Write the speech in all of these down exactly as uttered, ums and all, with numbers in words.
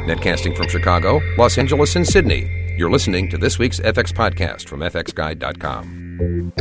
Netcasting from Chicago, Los Angeles, and Sydney. You're listening to this week's F X Podcast from F X Guide dot com.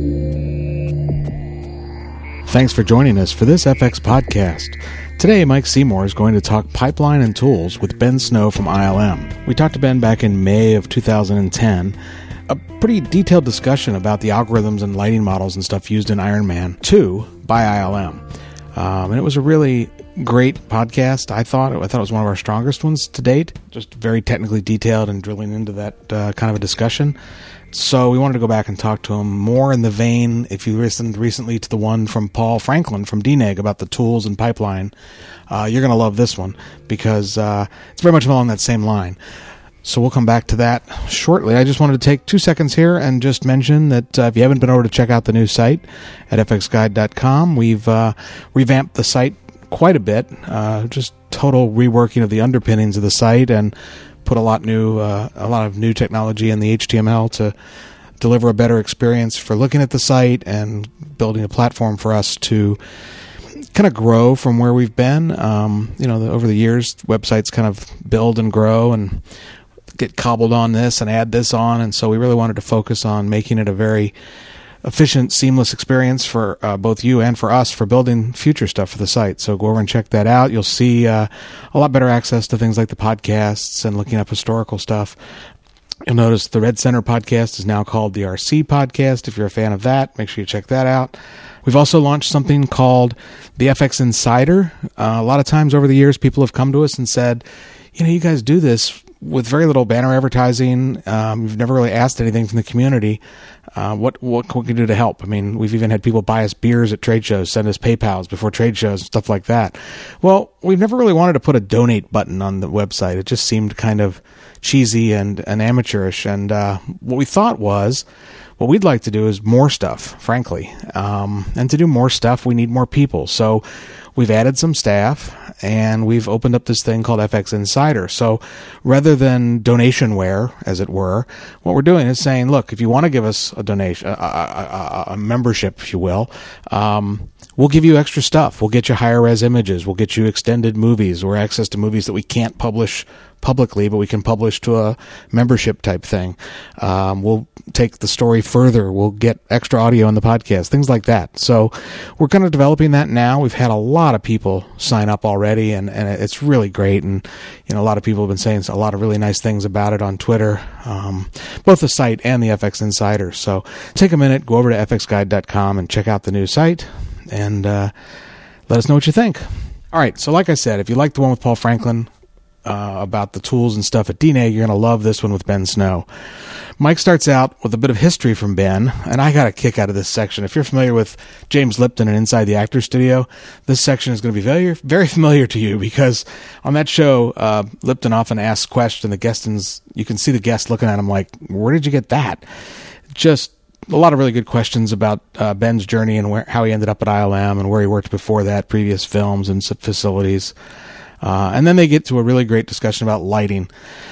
Thanks for joining us for this F X Podcast. Today, Mike Seymour is going to talk pipeline and tools with Ben Snow from I L M. We talked to Ben back in May of two thousand ten. A pretty detailed discussion about the algorithms and lighting models and stuff used in Iron Man two by I L M. Um, and it was a really great podcast, I thought. I thought it was one of our strongest ones to date. Just very technically detailed and drilling into that uh, kind of a discussion. So we wanted to go back and talk to him more in the vein, if you listened recently to the one from Paul Franklin from D N E G about the tools and pipeline, uh, you're going to love this one because uh, it's very much along that same line. So we'll come back to that shortly. I just wanted to take two seconds here and just mention that uh, if you haven't been over to check out the new site at F X Guide dot com, we've uh, revamped the site quite a bit, uh, just total reworking of the underpinnings of the site and put a lot new, uh, a lot of new technology in the H T M L to deliver a better experience for looking at the site and building a platform for us to kind of grow from where we've been. Um, you know, the, over the years, websites kind of build and grow and get cobbled on this and add this on, and so we really wanted to focus on making it a very efficient, seamless experience for uh, both you and for us for building future stuff for the site. So go over and check that out. You'll see uh, a lot better access to things like the podcasts and looking up historical stuff. You'll notice the Red Center podcast is now called the R C podcast. If you're a fan of that, make sure you check that out. We've also launched something called the F X Insider. Uh, a lot of times over the years, people have come to us and said, you know, you guys do this with very little banner advertising. Um, you've never really asked anything from the community. Uh, what what can we do to help? I mean, we've even had people buy us beers at trade shows, send us PayPals before trade shows, and stuff like that. Well, we've never really wanted to put a donate button on the website. It just seemed kind of cheesy and, and amateurish. And uh, what we thought was, what we'd like to do is more stuff, frankly. Um, and to do more stuff, we need more people. So we've added some staff, and we've opened up this thing called F X Insider. So rather than donationware, as it were, what we're doing is saying, look, if you want to give us a donation, a, a, a, a membership, if you will, um, we'll give you extra stuff. We'll get you higher res images. We'll get you extended movies or access to movies that we can't publish publicly, but we can publish to a membership type thing. Um, we'll take the story further. We'll get extra audio on the podcast, things like that. So we're kind of developing that now. We've had a lot of people sign up already, and, and it's really great. And, you know, a lot of people have been saying a lot of really nice things about it on Twitter, um, both the site and the F X Insider. So take a minute, go over to F X Guide dot com and check out the new site, and uh, let us know what you think. All right, so like I said, if you like the one with Paul Franklin, Uh, about the tools and stuff at D N E G, you're going to love this one with Ben Snow. Mike starts out with a bit of history from Ben, and I got a kick out of this section. If you're familiar with James Lipton and Inside the Actors Studio, this section is going to be very, very familiar to you because on that show, uh, Lipton often asks questions, the guests, you can see the guest looking at him like, where did you get that? Just a lot of really good questions about uh, Ben's journey and where, how he ended up at I L M and where he worked before that, previous films and facilities. Uh, and then they get to a really great discussion about lighting.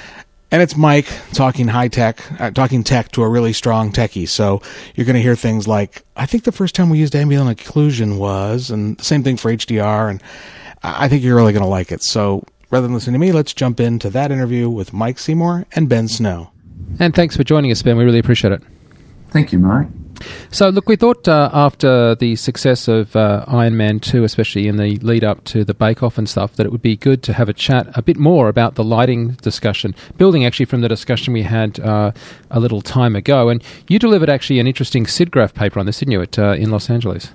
And it's Mike talking high tech, uh, talking tech to a really strong techie. So you're going to hear things like, I think the first time we used ambient occlusion was, and the same thing for H D R. And I think you're really going to like it. So rather than listening to me, let's jump into that interview with Mike Seymour and Ben Snow. And thanks for joining us, Ben. We really appreciate it. Thank you, Mike. So, look, we thought uh, after the success of uh, Iron Man two, especially in the lead-up to the bake-off and stuff, that it would be good to have a chat a bit more about the lighting discussion, building actually from the discussion we had uh, a little time ago. And you delivered actually an interesting SIGGRAPH paper on this, didn't you, at, uh, in Los Angeles?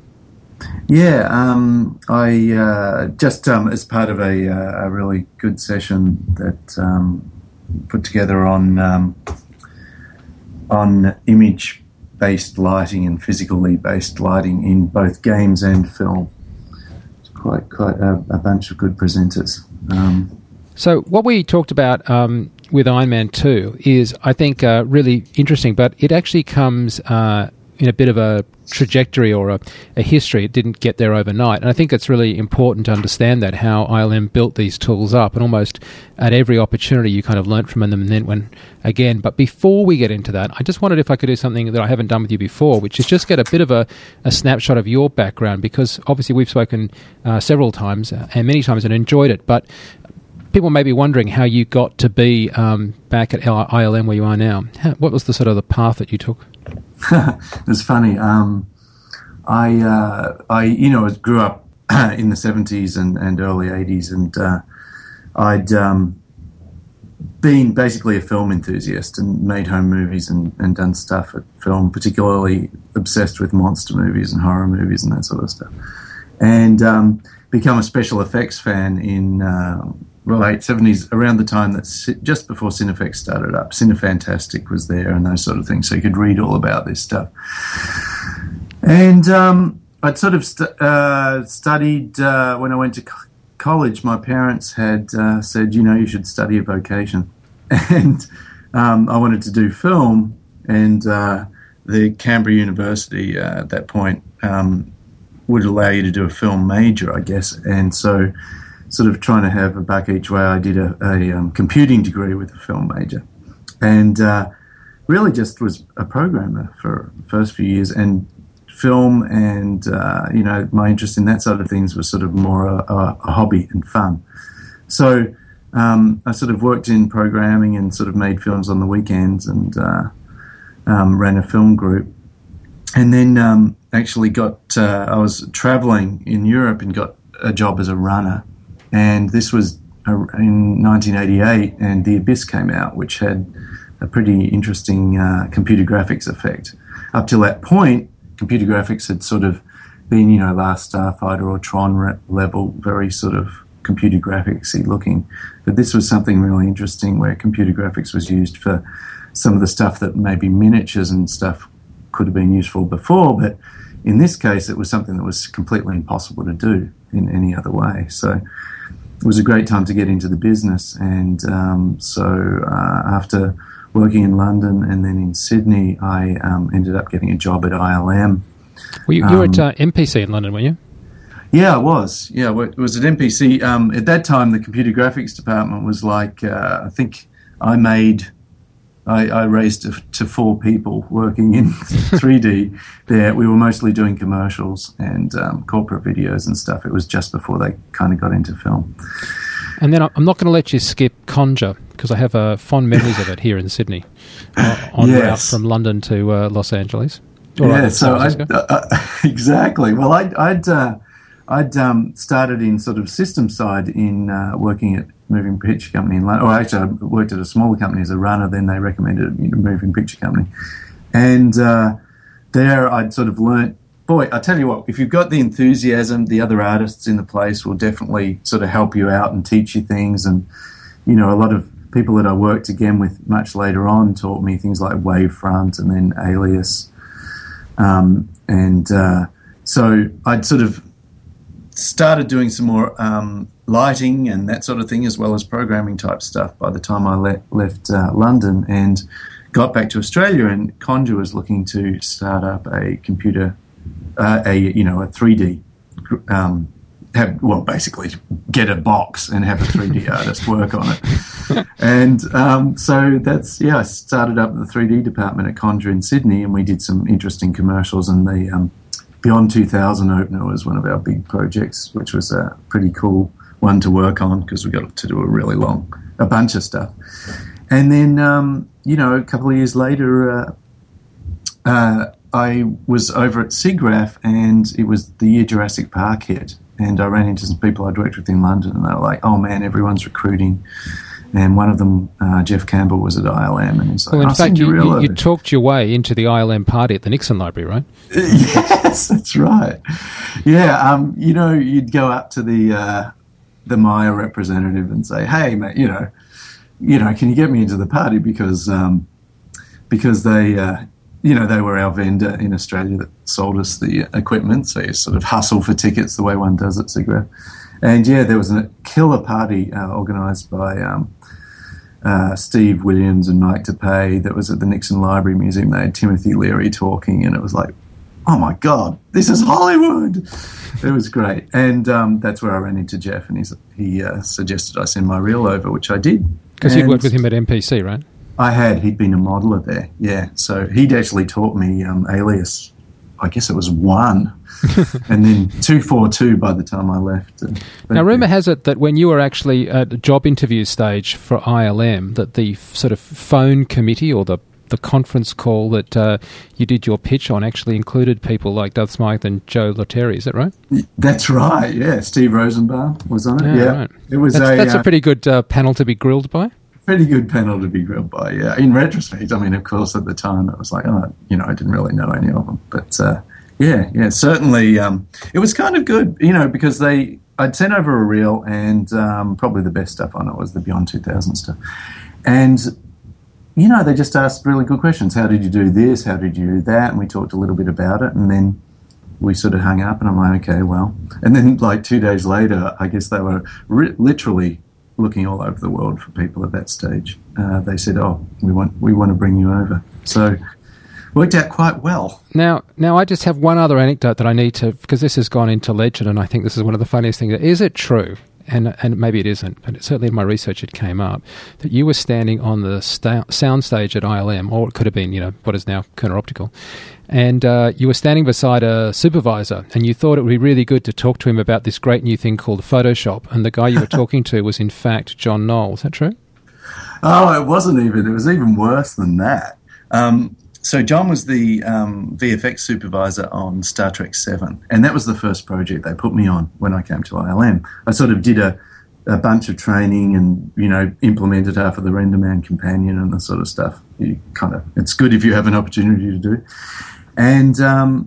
Yeah, um, I uh, just um, as part of a, uh, a really good session that um, put together on um, on image based lighting and physically based lighting in both games and film. It's quite quite a, a bunch of good presenters. Um, so what we talked about um, with Iron Man two is, I think, uh, really interesting, but it actually comes uh, in a bit of a trajectory or a, a history. It didn't get there overnight. And I think it's really important to understand that, how I L M built these tools up, and almost at every opportunity you kind of learnt from them and then went again. But before we get into that, I just wondered if I could do something that I haven't done with you before, which is just get a bit of a, a snapshot of your background, because obviously we've spoken uh, several times uh, and many times and enjoyed it. But people may be wondering how you got to be um, back at I L M where you are now. How, what was the sort of the path that you took? It was funny. Um, I, uh, I, you know, grew up in the seventies and, and early eighties, and uh, I'd um, been basically a film enthusiast and made home movies and, and done stuff at film, particularly obsessed with monster movies and horror movies and that sort of stuff. And um, become a special effects fan in uh, the late seventies, around the time that C- just before Cinefex started up. Cinefantastic was there and those sort of things, so you could read all about this stuff. And um, I'd sort of st- uh, studied uh, when I went to co- college. My parents had uh, said, you know, you should study a vocation, and um, I wanted to do film. And uh, the Canberra University uh, at that point um, would allow you to do a film major, I guess. And so, sort of trying to have a buck each way, I did a, a um, computing degree with a film major, and uh, really just was a programmer for the first few years. And film and, uh, you know, my interest in that side of things was sort of more a, a, a hobby and fun. So um, I sort of worked in programming and sort of made films on the weekends and uh, um, ran a film group. And then um, actually got, uh, I was traveling in Europe and got a job as a runner. And this was in nineteen eighty-eight, and The Abyss came out, which had a pretty interesting uh, computer graphics effect. Up till that point, computer graphics had sort of been, you know, Last Starfighter or Tron re- level, very sort of computer graphics-y looking. But this was something really interesting where computer graphics was used for some of the stuff that maybe miniatures and stuff could have been useful before, but in this case it was something that was completely impossible to do in any other way. So it was a great time to get into the business. And um, so uh, after working in London and then in Sydney, I um, ended up getting a job at I L M. Well, you, you were um, at uh, M P C in London, weren't you? Yeah, I was. Yeah, it was at M P C. Um, at that time, the computer graphics department was like, uh, I think I made, I, I raised to, to four people working in three D there. We were mostly doing commercials and um, corporate videos and stuff. It was just before they kind of got into film. And then I'm not going to let you skip Conjure, because I have uh, fond memories of it here in Sydney, uh, on yes. route from London to uh, Los Angeles. Or yeah, so I'd, uh, exactly. Well, I'd I'd, uh, I'd um, started in sort of system side in uh, working at Moving Picture Company in London. Or actually, I worked at a smaller company as a runner. Then they recommended me to Moving Picture Company, and uh, there I'd sort of learnt. Boy, I tell you what, if you've got the enthusiasm, the other artists in the place will definitely sort of help you out and teach you things. And, you know, a lot of people that I worked again with much later on taught me things like Wavefront and then Alias. Um, and uh, so I'd sort of started doing some more um, lighting and that sort of thing, as well as programming type stuff by the time I le- left uh, London and got back to Australia. And Conjure was looking to start up a computer Uh, a you know a three D um, have well basically get a box and have a three D artist work on it, and um, so that's yeah I started up the three D department at Conjure in Sydney, and we did some interesting commercials. And the um, Beyond two thousand opener was one of our big projects, which was a pretty cool one to work on because we got to do a really long a bunch of stuff. And then um, you know a couple of years later. Uh, uh, I was over at SIGGRAPH, and it was the year Jurassic Park hit, and I ran into some people I'd worked with in London, and they were like, oh man, everyone's recruiting. And one of them, uh, Jeff Campbell, was at I L M, and he's like, well, in I'll fact, you, you, you talked your way into the I L M party at the Nixon Library, right? Yes, that's right. Yeah, um, you know, you'd go up to the uh, the Maya representative and say, hey, mate, you know, you know, can you get me into the party because um, because they... Uh, You know, they were our vendor in Australia that sold us the equipment, so you sort of hustle for tickets the way one does at SIGGRAPH. And, yeah, there was a killer party uh, organised by um, uh, Steve Williams and Mike DePay that was at the Nixon Library Museum. They had Timothy Leary talking, and it was like, oh, my God, this is Hollywood. It was great. And um, that's where I ran into Jeff, and he's, he uh, suggested I send my reel over, which I did. Because you'd worked with him at M P C, right? I had. He'd been a modeller there, yeah. So he'd actually taught me um, Alias I guess it was one, and then two four two by the time I left. Now, rumour has it that when you were actually at the job interview stage for I L M, that the f- sort of phone committee or the the conference call that uh, you did your pitch on actually included people like Doug Smythe and Joe Loteri. Is that right? That's right. Yeah, Steve Rosenbaum was on it. Yeah, yeah. Right. It was that's, a that's uh, a pretty good uh, panel to be grilled by. Pretty good panel to be grilled by, yeah. In retrospect, I mean, of course, at the time, it was like, oh, you know, I didn't really know any of them. But, uh, yeah, yeah, certainly um, it was kind of good, you know, because they I'd sent over a reel, and um, probably the best stuff on it was the Beyond two thousand stuff. And, you know, they just asked really good questions. How did you do this? How did you do that? And we talked a little bit about it, and then we sort of hung up, and I'm like, okay, well. And then, like, two days later, I guess they were ri- literally looking all over the world for people at that stage. Uh, they said, oh, we want we want to bring you over. So worked out quite well. Now, now I just have one other anecdote that I need to, because this has gone into legend, and I think this is one of the funniest things. Is it true, and and maybe it isn't, but it, certainly in my research it came up, that you were standing on the sta- sound stage at I L M, or it could have been, you know, what is now Kerner Optical, and uh, you were standing beside a supervisor, and you thought it would be really good to talk to him about this great new thing called Photoshop, and the guy you were talking to was in fact John Knoll. Is that true? Oh, it wasn't even. It was even worse than that. Um, so John was the um, V F X supervisor on Star Trek seven, and that was the first project they put me on when I came to I L M. I sort of did a, a bunch of training and, you know, implemented half of the RenderMan companion and the sort of stuff. You kind of, it's good if you have an opportunity to do. And um,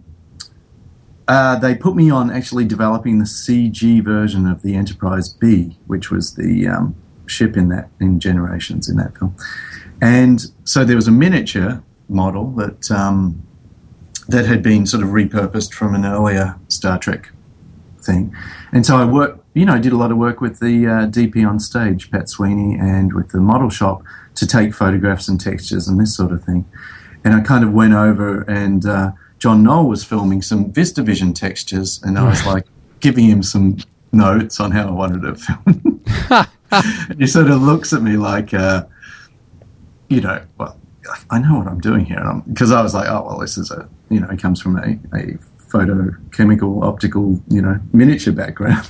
uh, they put me on actually developing the C G version of the Enterprise B, which was the um, ship in that in Generations in that film. And so there was a miniature model that um, that had been sort of repurposed from an earlier Star Trek thing. And so I worked, you know, I did a lot of work with the uh, D P on stage, Pat Sweeney, and with the model shop to take photographs and textures and this sort of thing. And I kind of went over, and uh, John Knoll was filming some VistaVision textures, and I was like giving him some notes on how I wanted to film. And he sort of looks at me like, uh, you know, well, I know what I'm doing here. Because I was like, oh, well, this is a, you know, it comes from a, a photochemical, optical, you know, miniature background.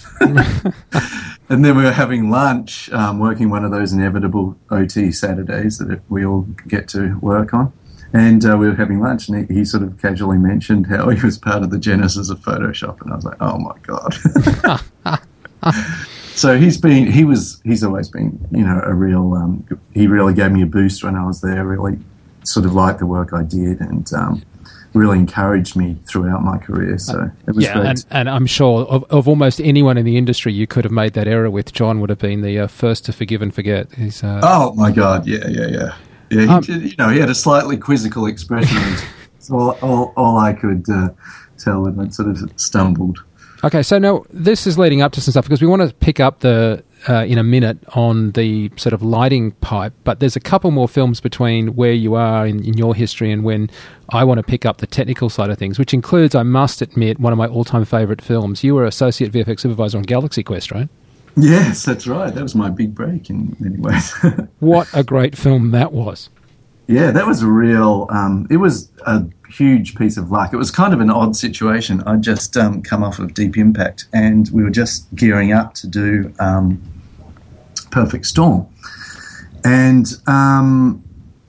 And then we were having lunch, um, working one of those inevitable O T Saturdays that we all get to work on. And uh, we were having lunch, and he, he sort of casually mentioned how he was part of the genesis of Photoshop, and I was like, "Oh my god!" So he's been, he was, he's always been, you know, a real. Um, he really gave me a boost when I was there. Really, sort of liked the work I did, and um, really encouraged me throughout my career. So it was yeah, great. and, and I'm sure of, of almost anyone in the industry you could have made that error with, John would have been the uh, first to forgive and forget. He's, uh, oh my god! Yeah, yeah, yeah. Yeah, he Um, did, you know, he had a slightly quizzical expression. It's all, all, all I could uh, tell, and I sort of stumbled. Okay, so now this is leading up to some stuff, because we want to pick up the uh, in a minute on the sort of lighting pipe, but there's a couple more films between where you are in, in your history and when I want to pick up the technical side of things, which includes, I must admit, one of my all-time favourite films. You were Associate V F X Supervisor on Galaxy Quest, right? Yes, that's right. That was my big break in many ways. What a great film that was. Yeah, that was a real, um, it was a huge piece of luck. It was kind of an odd situation. I'd just um, come off of Deep Impact, and we were just gearing up to do um, Perfect Storm. And um,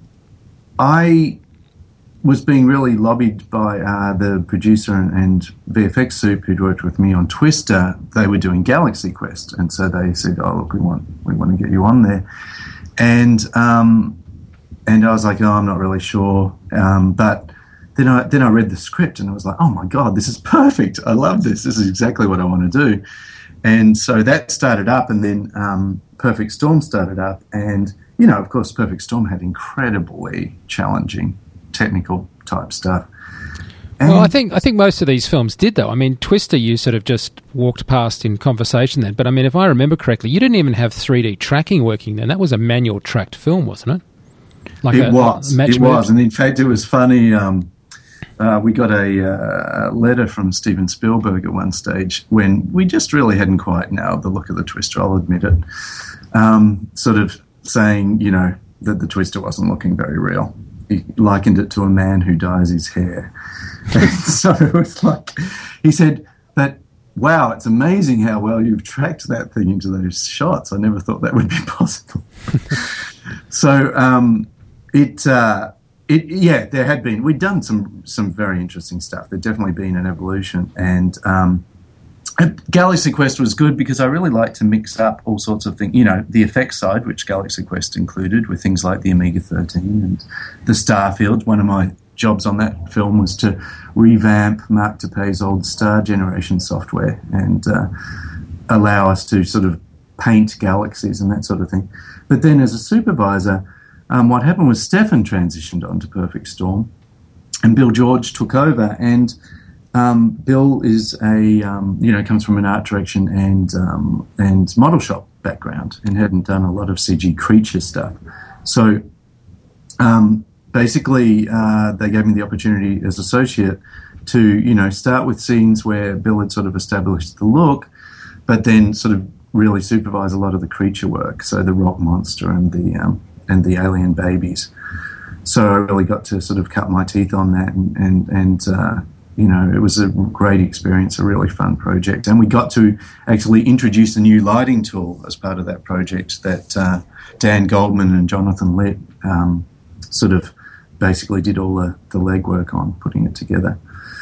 I was being really lobbied by uh, the producer and, and V F X Soup who'd worked with me on Twister. They were doing Galaxy Quest, and so they said, "Oh, look, we want we want to get you on there." And um, and I was like, "Oh, I'm not really sure." Um, but then I then I read the script, and I was like, "Oh my god, this is perfect! I love this. This is exactly what I want to do." And so that started up, and then um, Perfect Storm started up, and you know, of course, Perfect Storm had incredibly challenging technical type stuff. And well, I think I think most of these films did, though. I mean, Twister, you sort of just walked past in conversation then. But I mean, if I remember correctly, you didn't even have three D tracking working then. That was a manual tracked film, wasn't it? Like it a, was. A match it move. was, and in fact, it was funny. Um, uh, we got a uh, letter from Steven Spielberg at one stage when we just really hadn't quite nailed the look of the Twister. I'll admit it. Um, sort of saying, you know, that the Twister wasn't looking very real. he likened it to a man who dyes his hair. And so it was like, he said that, wow, it's amazing how well you've tracked that thing into those shots. I never thought that would be possible. so um, it, uh, it, yeah, there had been, we'd done some some very interesting stuff. There'd definitely been an evolution. And um, Galaxy Quest was good because I really like to mix up all sorts of things. You know, the effects side, which Galaxy Quest included, with things like the Amiga thirteen and the Starfield. One of my jobs on that film was to revamp Mark Tappé's old Star Generation software and uh, allow us to sort of paint galaxies and that sort of thing. But then as a supervisor, um, what happened was Stefan transitioned onto Perfect Storm and Bill George took over. And um, Bill is a, um, you know, comes from an art direction and, um, and model shop background and hadn't done a lot of C G creature stuff. So um, basically uh, they gave me the opportunity as associate to, you know, start with scenes where Bill had sort of established the look, but then sort of really supervise a lot of the creature work, so the rock monster and the um, and the alien babies. So I really got to sort of cut my teeth on that, and and, and uh, you know, it was a great experience, a really fun project, and we got to actually introduce a new lighting tool as part of that project that uh, Dan Goldman and Jonathan Litt um, sort of basically did all the, the legwork on putting it together.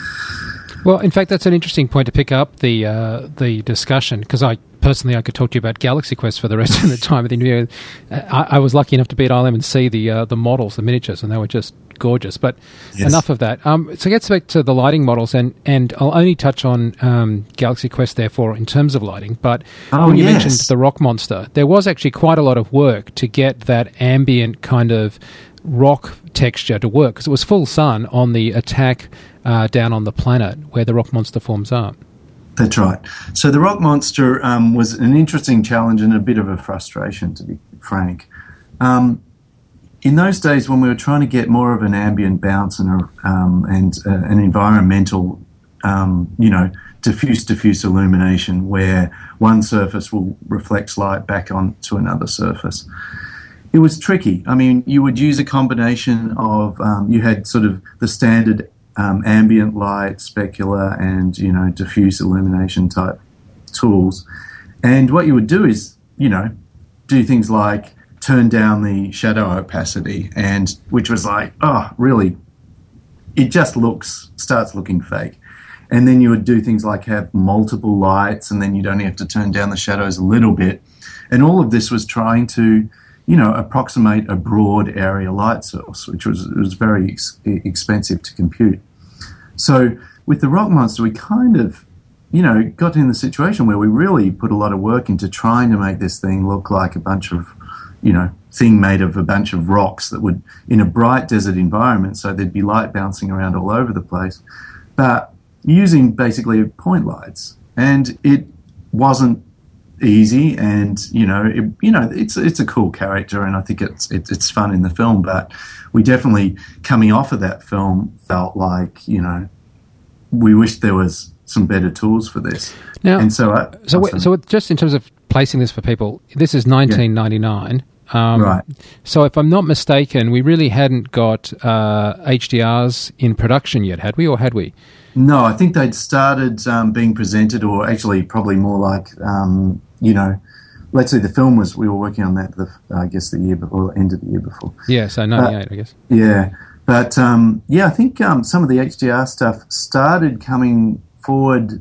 Well, in fact, that's an interesting point to pick up the uh, the discussion, because I personally I could talk to you about Galaxy Quest for the rest of the time of the interview. I, I was lucky enough to be at I L M and see the uh, the models, the miniatures, and they were just gorgeous. But yes. Enough of that. Um, so let's back to the lighting models, and, and I'll only touch on um, Galaxy Quest, therefore, in terms of lighting. But oh, when you yes. mentioned the rock monster, there was actually quite a lot of work to get that ambient kind of rock texture to work, because it was full sun on the attack uh, down on the planet where the rock monster forms up. That's right. So the rock monster um, was an interesting challenge and a bit of a frustration, to be frank. Um, in those days when we were trying to get more of an ambient bounce and, a, um, and uh, an environmental, um, you know, diffuse, diffuse illumination where one surface will reflect light back onto another surface, it was tricky. I mean, you would use a combination of, um, you had sort of the standard um, ambient light, specular, and, you know, diffuse illumination type tools. And what you would do is, you know, do things like turn down the shadow opacity, and which was like, oh, really, it just looks, starts looking fake. And then you would do things like have multiple lights, and then you'd only have to turn down the shadows a little bit. And all of this was trying to, you know, approximate a broad area light source, which was was very ex- expensive to compute. So with the rock monster, we kind of, you know, got in the situation where we really put a lot of work into trying to make this thing look like a bunch of, you know, thing made of a bunch of rocks that would, in a bright desert environment, so there'd be light bouncing around all over the place, but using basically point lights. And it wasn't easy, and you know, it, you know, it's it's a cool character, and I think it's it, it's fun in the film. But we definitely, coming off of that film, felt like, you know, we wished there was some better tools for this. Now, and so, I, so w- so just in terms of placing this for people, this is nineteen ninety-nine. Yeah. Um, right. So if I'm not mistaken, we really hadn't got uh, H D Rs in production yet, had we, or had we? No, I think they'd started um, being presented, or actually probably more like, um, you know, let's say the film was, we were working on that, the, I guess, the year before, the end of the year before. Yeah, so ninety-eight, uh, I guess. Yeah. But, um, yeah, I think um, some of the H D R stuff started coming forward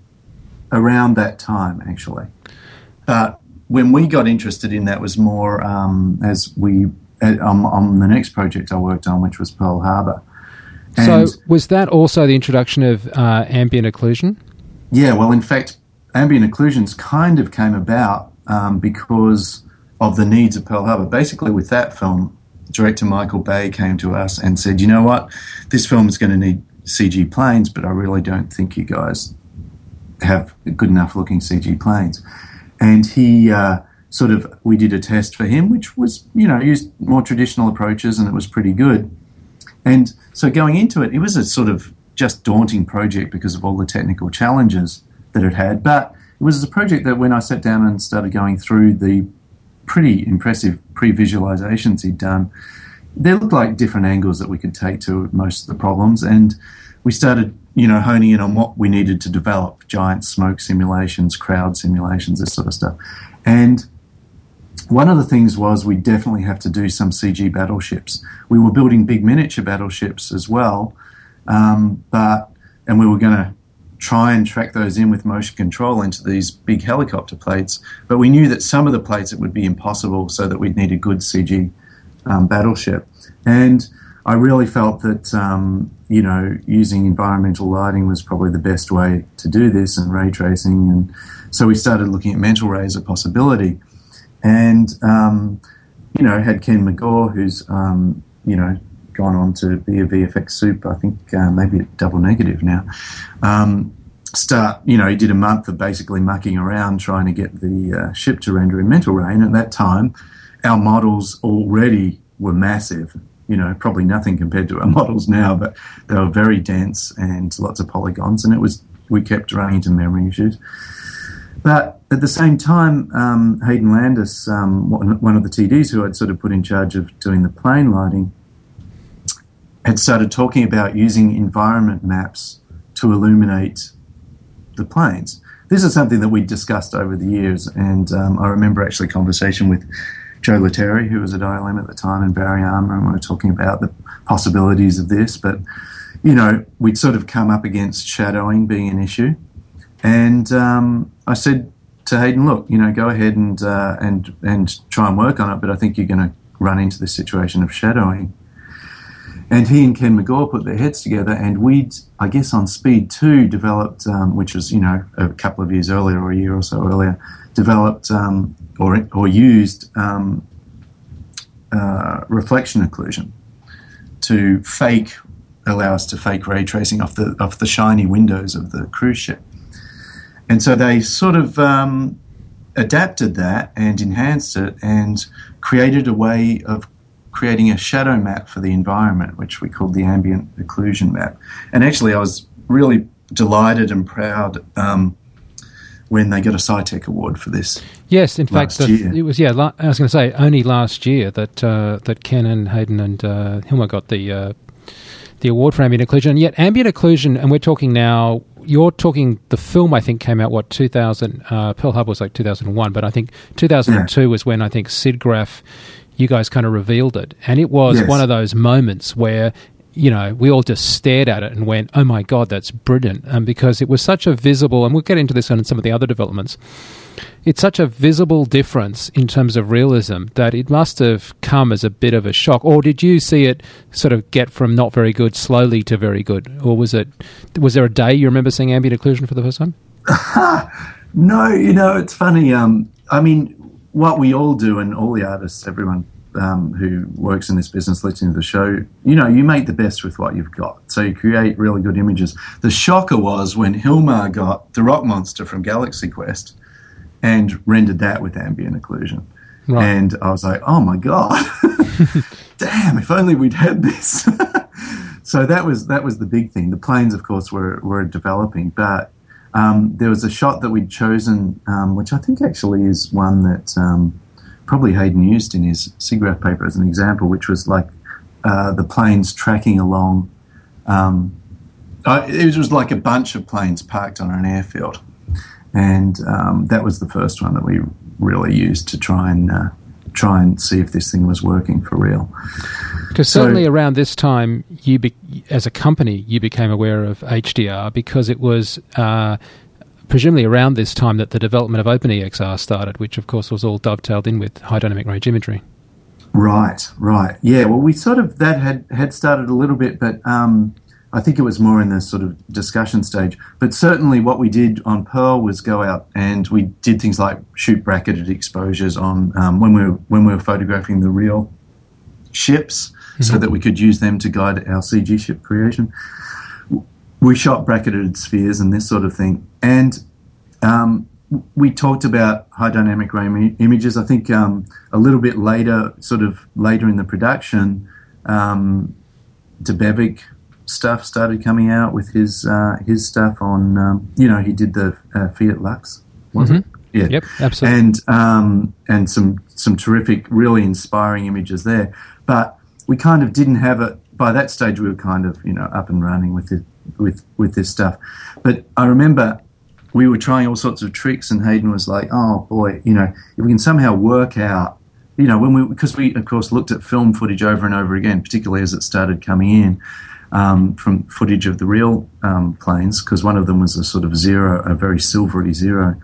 around that time, actually. But when we got interested in that was more um, as we, uh, um, on the next project I worked on, which was Pearl Harbor. And so was that also the introduction of uh, ambient occlusion? Yeah, well, in fact, ambient occlusions kind of came about um, because of the needs of Pearl Harbor. Basically, with that film, director Michael Bay came to us and said, you know what, this film is going to need C G planes, but I really don't think you guys have good enough looking C G planes. And he uh, sort of, we did a test for him, which was, you know, used more traditional approaches, and it was pretty good. And so going into it, it was a sort of just daunting project because of all the technical challenges that it had. But it was a project that when I sat down and started going through the pretty impressive pre-visualizations he'd done, there looked like different angles that we could take to most of the problems, and we started, you know, honing in on what we needed to develop: giant smoke simulations, crowd simulations, this sort of stuff. And one of the things was we definitely have to do some C G battleships. We were building big miniature battleships as well, um, but and we were going to try and track those in with motion control into these big helicopter plates. But we knew that some of the plates it would be impossible, so that we'd need a good C G um, battleship. And I really felt that um, you know, using environmental lighting was probably the best way to do this, and ray tracing. And so we started looking at mental ray as a possibility. And, um, you know, had Ken McGaw, who's, um, you know, gone on to be a V F X soup, I think uh, maybe at Double Negative now, um, start, you know, he did a month of basically mucking around trying to get the uh, ship to render in mental ray. And at that time, our models already were massive, you know, probably nothing compared to our models now, but they were very dense and lots of polygons, and it was, we kept running into memory issues. But at the same time, um, Hayden Landis, um, one of the T Ds who I'd sort of put in charge of doing the plane lighting, had started talking about using environment maps to illuminate the planes. This is something that we discussed over the years, and um, I remember actually a conversation with Joe Lettieri, who was at I L M at the time, and Barry Armour, and we were talking about the possibilities of this. But, you know, we'd sort of come up against shadowing being an issue. And um, I said to Hayden, look, you know, go ahead and uh, and and try and work on it, but I think you're going to run into this situation of shadowing. And he and Ken McGaw put their heads together, and we'd, I guess on Speed two, developed, um, which was, you know, a couple of years earlier or a year or so earlier, developed um, or or used um, uh, reflection occlusion to fake, allow us to fake ray tracing off the off the shiny windows of the cruise ship. And so they sort of um, adapted that and enhanced it and created a way of creating a shadow map for the environment, which we called the ambient occlusion map. And actually I was really delighted and proud um, when they got a SciTech award for this. Yes, in fact, the, year. it was, yeah, la- I was going to say, only last year that uh, that Ken and Hayden and uh, Hilmer got the uh, the award for ambient occlusion. And yet ambient occlusion, and we're talking now, you're talking, the film I think came out, what, two thousand, uh, Pearl Harbor was like two thousand one, but I think two thousand two yeah. was when I think SIGGRAPH, you guys kind of revealed it. And it was yes. one of those moments where, you know, we all just stared at it and went, oh my God, that's brilliant. Um, because it was such a visible, and we'll get into this on some of the other developments, it's such a visible difference in terms of realism that it must have come as a bit of a shock. Or did you see it sort of get from not very good slowly to very good? Or was it, was there a day you remember seeing ambient occlusion for the first time? No, you know, it's funny. Um, I mean, what we all do, and all the artists, everyone um, who works in this business listening to the show, you know, you make the best with what you've got. So you create really good images. The shocker was when Hilmer got the rock monster from Galaxy Quest and rendered that with ambient occlusion. Right. And I was like, oh my God, damn, if only we'd had this. So that was that was the big thing. The planes, of course, were, were developing, but um, there was a shot that we'd chosen, um, which I think actually is one that um, probably Hayden used in his SIGGRAPH paper as an example, which was like uh, the planes tracking along. Um, it was like a bunch of planes parked on an airfield. And um, that was the first one that we really used to try and uh, try and see if this thing was working for real. Because so, certainly around this time, you be, as a company, you became aware of H D R because it was uh, presumably around this time that the development of OpenEXR started, which of course was all dovetailed in with high dynamic range imagery. Right, right. Yeah, well, we sort of, that had, had started a little bit, but um, I think it was more in the sort of discussion stage. But certainly what we did on Pearl was go out and we did things like shoot bracketed exposures on um, when we were when we were photographing the real ships, mm-hmm. so that we could use them to guide our C G ship creation. We shot bracketed spheres and this sort of thing. And um, we talked about high dynamic range images. I think um, a little bit later, sort of later in the production, um, Debevic stuff started coming out with his uh, his stuff on, um, you know, he did the uh, Fiat Lux, was mm-hmm. it? Yeah. Yep, absolutely. And um, and some some terrific, really inspiring images there. But we kind of didn't have it. By that stage, we were kind of, you know, up and running with it, with with this stuff. But I remember we were trying all sorts of tricks, and Hayden was like, "Oh boy, you know, if we can somehow work out, you know, when we because we of course looked at film footage over and over again, particularly as it started coming in um, from footage of the real um, planes, because one of them was a sort of zero, a very silvery zero,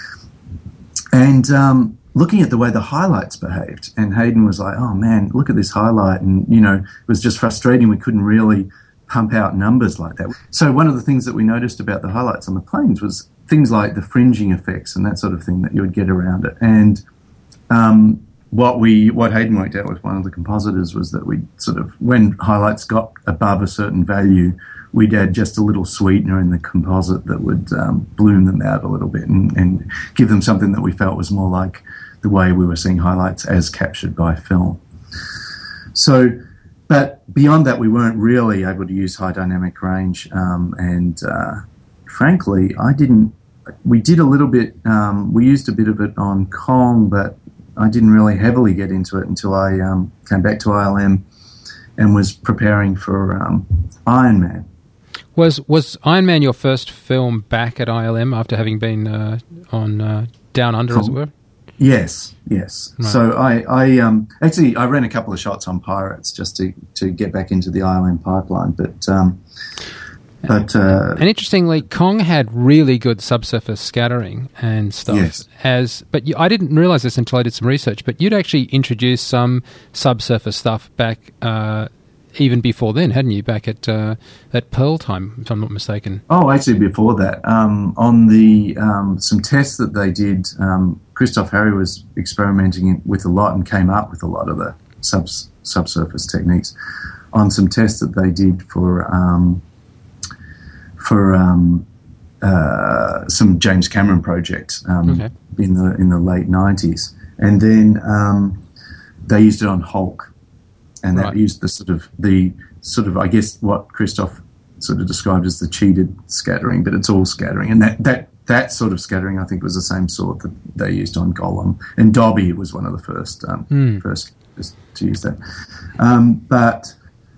and." Um, looking at the way the highlights behaved, and Hayden was like, oh man, look at this highlight, and you know, it was just frustrating. We couldn't really pump out numbers like that. So one of the things that we noticed about the highlights on the planes was things like the fringing effects and that sort of thing that you would get around it. And um, what we, what Hayden worked out with one of the compositors was that we sort of, when highlights got above a certain value, we'd add just a little sweetener in the composite that would um, bloom them out a little bit and, and give them something that we felt was more like the way we were seeing highlights as captured by film. So, but beyond that, we weren't really able to use high dynamic range. Um, and uh, frankly, I didn't, we did a little bit, um, we used a bit of it on Kong, but I didn't really heavily get into it until I um, came back to I L M and was preparing for um, Iron Man. Was was Iron Man your first film back at I L M after having been uh, on uh, Down Under, Kong. As it were? Yes, yes. Right. So I, I um, actually I ran a couple of shots on Pirates just to, to get back into the I L M pipeline, but um, but uh, and interestingly, Kong had really good subsurface scattering and stuff. Yes. As but you, I didn't realize this until I did some research. But you'd actually introduced some subsurface stuff back uh, even before then, hadn't you? Back at uh, at Pearl time, if I'm not mistaken. Oh, actually, before that, um, on the um, some tests that they did, um, Christoph Harry was experimenting with a lot and came up with a lot of the subs, subsurface techniques on some tests that they did for um, for um, uh, some James Cameron project um, okay. in the in the late nineties, and then um, they used it on Hulk. And that right. used the sort of the sort of I guess what Christoph sort of described as the cheated scattering, but it's all scattering, and that that that sort of scattering I think was the same sort that they used on Gollum, and Dobby was one of the first um, mm. first to use that. Um, but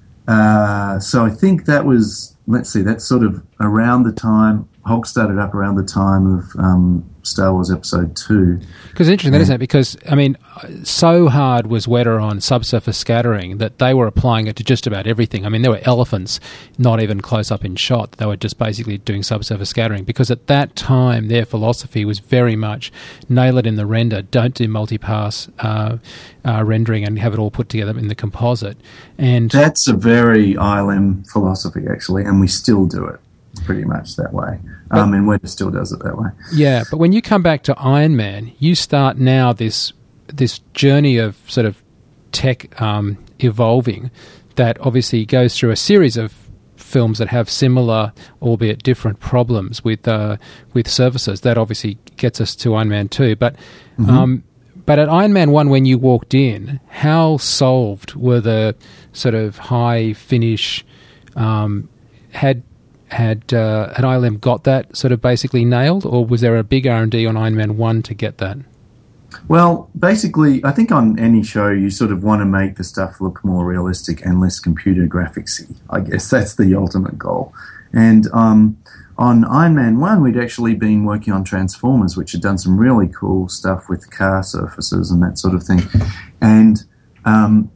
uh, so I think that was let's see, that's sort of around the time Hulk started up around the time of um, Star Wars Episode Two. Because it's interesting, that isn't it? Because I mean, so hard was Weta on subsurface scattering that they were applying it to just about everything. I mean, there were elephants not even close up in shot; they were just basically doing subsurface scattering. Because at that time, their philosophy was very much nail it in the render, don't do multipass uh, uh, rendering, and have it all put together in the composite. And that's a very I L M philosophy, actually, and we still do it pretty much that way. But, um, and Weta still does it that way. Yeah, but when you come back to Iron Man, you start now this this journey of sort of tech um, evolving that obviously goes through a series of films that have similar, albeit different, problems with uh, with services. That obviously gets us to Iron Man two. But mm-hmm. um, but at Iron Man one, when you walked in, how solved were the sort of high finish? Um, had Had uh, had I L M got that sort of basically nailed, or was there a big R and D on Iron Man one to get that? Well, basically, I think on any show you sort of want to make the stuff look more realistic and less computer graphicsy. I guess that's the ultimate goal. And um, on Iron Man one, we'd actually been working on Transformers, which had done some really cool stuff with car surfaces and that sort of thing. And um,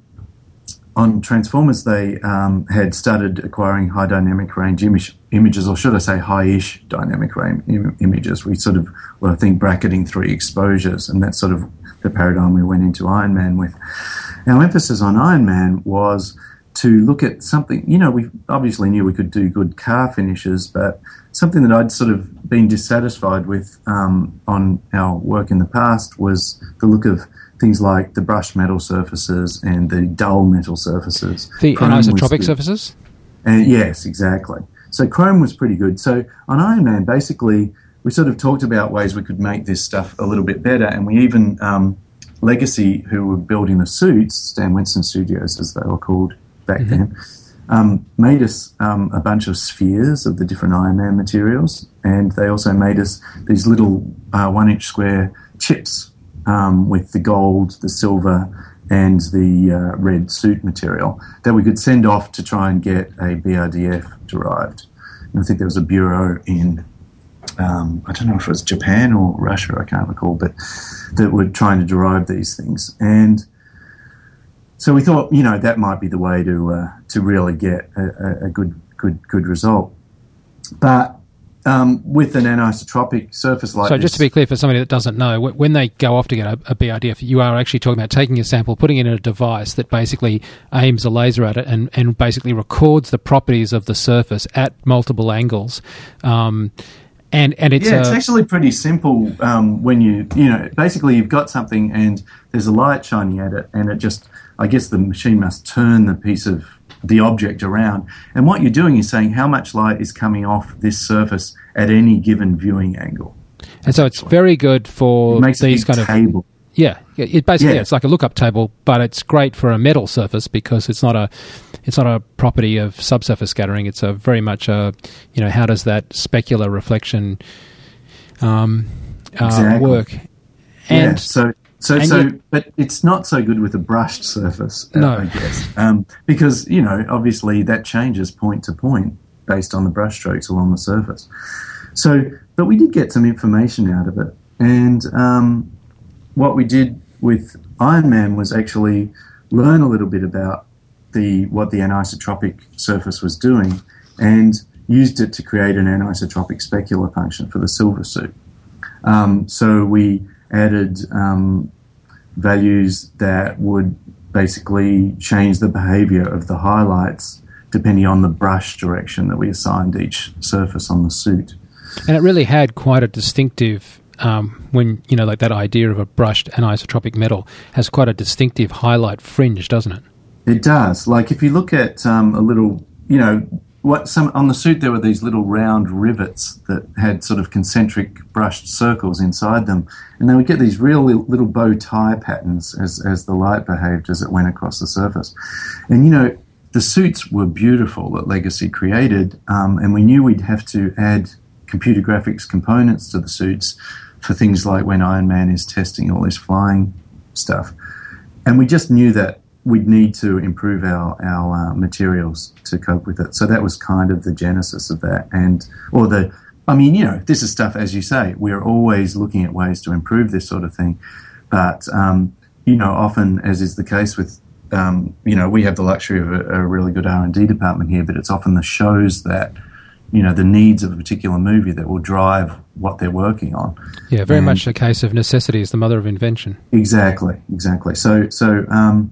on Transformers, they um, had started acquiring high dynamic range image, images, or should I say high-ish dynamic range im- images. We sort of were, I think, bracketing three exposures, and that's sort of the paradigm we went into Iron Man with. Our emphasis on Iron Man was to look at something, you know, we obviously knew we could do good car finishes, but something that I'd sort of been dissatisfied with um, on our work in the past was the look of things like the brushed metal surfaces and the dull metal surfaces. The anisotropic surfaces? And yes, exactly. So chrome was pretty good. So on Iron Man, basically, we sort of talked about ways we could make this stuff a little bit better, and we even, um, Legacy, who were building the suits, Stan Winston Studios as they were called back mm-hmm. then, um, made us um, a bunch of spheres of the different Iron Man materials, and they also made us these little uh, one-inch square chips Um, with the gold, the silver, and the uh, red suit material that we could send off to try and get a B R D F derived. And I think there was a bureau in, um, I don't know if it was Japan or Russia, I can't recall, but that were trying to derive these things. And so we thought, you know, that might be the way to uh, to really get a, a good good good result. But um, with an anisotropic surface like so this... So just to be clear for somebody that doesn't know, when they go off to get a, a B R D F, you are actually talking about taking a sample, putting it in a device that basically aims a laser at it and, and basically records the properties of the surface at multiple angles. Um, and and it's yeah, it's a, actually pretty simple um, when you, you know, basically you've got something and there's a light shining at it and it just, I guess the machine must turn the piece of the object around. And what you're doing is saying how much light is coming off this surface at any given viewing angle. And so it's very good for it makes these a big kind table. of... Yeah, it basically Yeah. yeah, it's like a lookup table, but it's great for a metal surface because it's not a it's not a property of subsurface scattering. It's a very much a, you know, how does that specular reflection um, uh, Exactly. work? And And yeah, so so and so, yet- but it's not so good with a brushed surface, uh, No. I guess, um, because you know obviously that changes point to point based on the brush strokes along the surface. So, but we did get some information out of it, and um, what we did with Iron Man was actually learn a little bit about the what the anisotropic surface was doing, and used it to create an anisotropic specular function for the silver suit. Um, so we added um, values that would basically change the behavior of the highlights depending on the brush direction that we assigned each surface on the suit. and it really had quite a distinctive, um, when, you know, like that idea of a brushed anisotropic metal has quite a distinctive highlight fringe, doesn't it? It does. Like if you look at um, a little, you know, what some on the suit there were these little round rivets that had sort of concentric brushed circles inside them, and they would get these real little bow tie patterns as as the light behaved as it went across the surface. And you know, the suits were beautiful that Legacy created, um, and we knew we'd have to add computer graphics components to the suits for things like when Iron Man is testing all this flying stuff. And we just knew that we'd need to improve our, our uh, materials to cope with it. So that was kind of the genesis of that. And, or the, I mean, you know, this is stuff, as you say, we're always looking at ways to improve this sort of thing. But, um, you know, often, as is the case with, um, you know, we have the luxury of a, a really good R and D department here, but it's often the shows that, you know, the needs of a particular movie that will drive what they're working on. Yeah, very And much a case of necessity is the mother of invention. Exactly, exactly. So, so, um,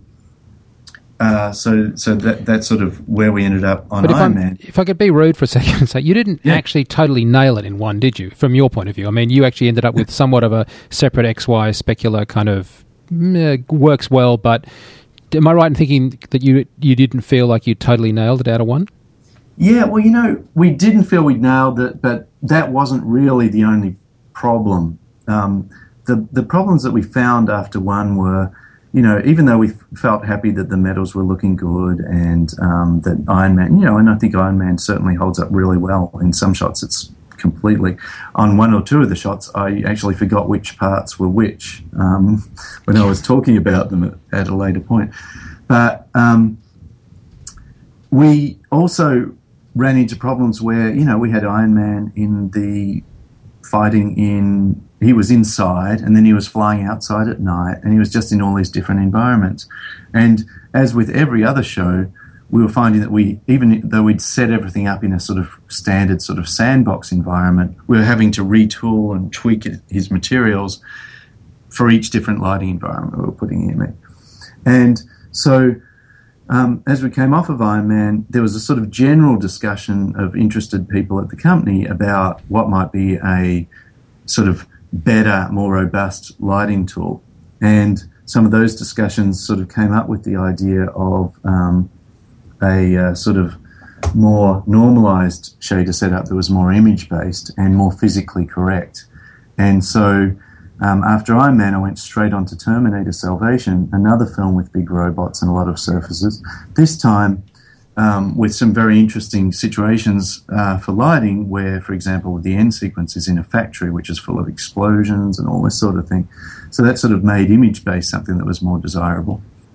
uh, so, so that that's sort of where we ended up on But if, Iron I'm, Man. if I could be rude for a second and say, you didn't Yeah. actually totally nail it in one, did you, from your point of view? I mean, you actually ended up with somewhat of a separate X Y specular kind of, mm, uh, works well, but am I right in thinking that you you didn't feel like you totally nailed it out of one? Yeah, well, you know, we didn't feel we'd nailed it, but that wasn't really the only problem. Um, the the problems that we found after one were, you know, even though we f- felt happy that the medals were looking good and um, that Iron Man, you know, and I think Iron Man certainly holds up really well. In some shots, it's completely. On one or two of the shots, I actually forgot which parts were which um, when I was talking about them at, at a later point. But um, we also ran into problems where, you know, we had Iron Man in the fighting in, he was inside and then he was flying outside at night and he was just in all these different environments. And as with every other show, we were finding that we, even though we'd set everything up in a sort of standard sort of sandbox environment, we were having to retool and tweak his materials for each different lighting environment we were putting him in. And so Um, as we came off of Iron Man, there was a sort of general discussion of interested people at the company about what might be a sort of better, more robust lighting tool. And some of those discussions sort of came up with the idea of um, a uh, sort of more normalized shader setup that was more image-based and more physically correct. And so Um, after Iron Man, I went straight on to Terminator Salvation, another film with big robots and a lot of surfaces. This time um, with some very interesting situations uh, for lighting where, for example, the end sequence is in a factory which is full of explosions and all this sort of thing. So that sort of made image-based something that was more desirable.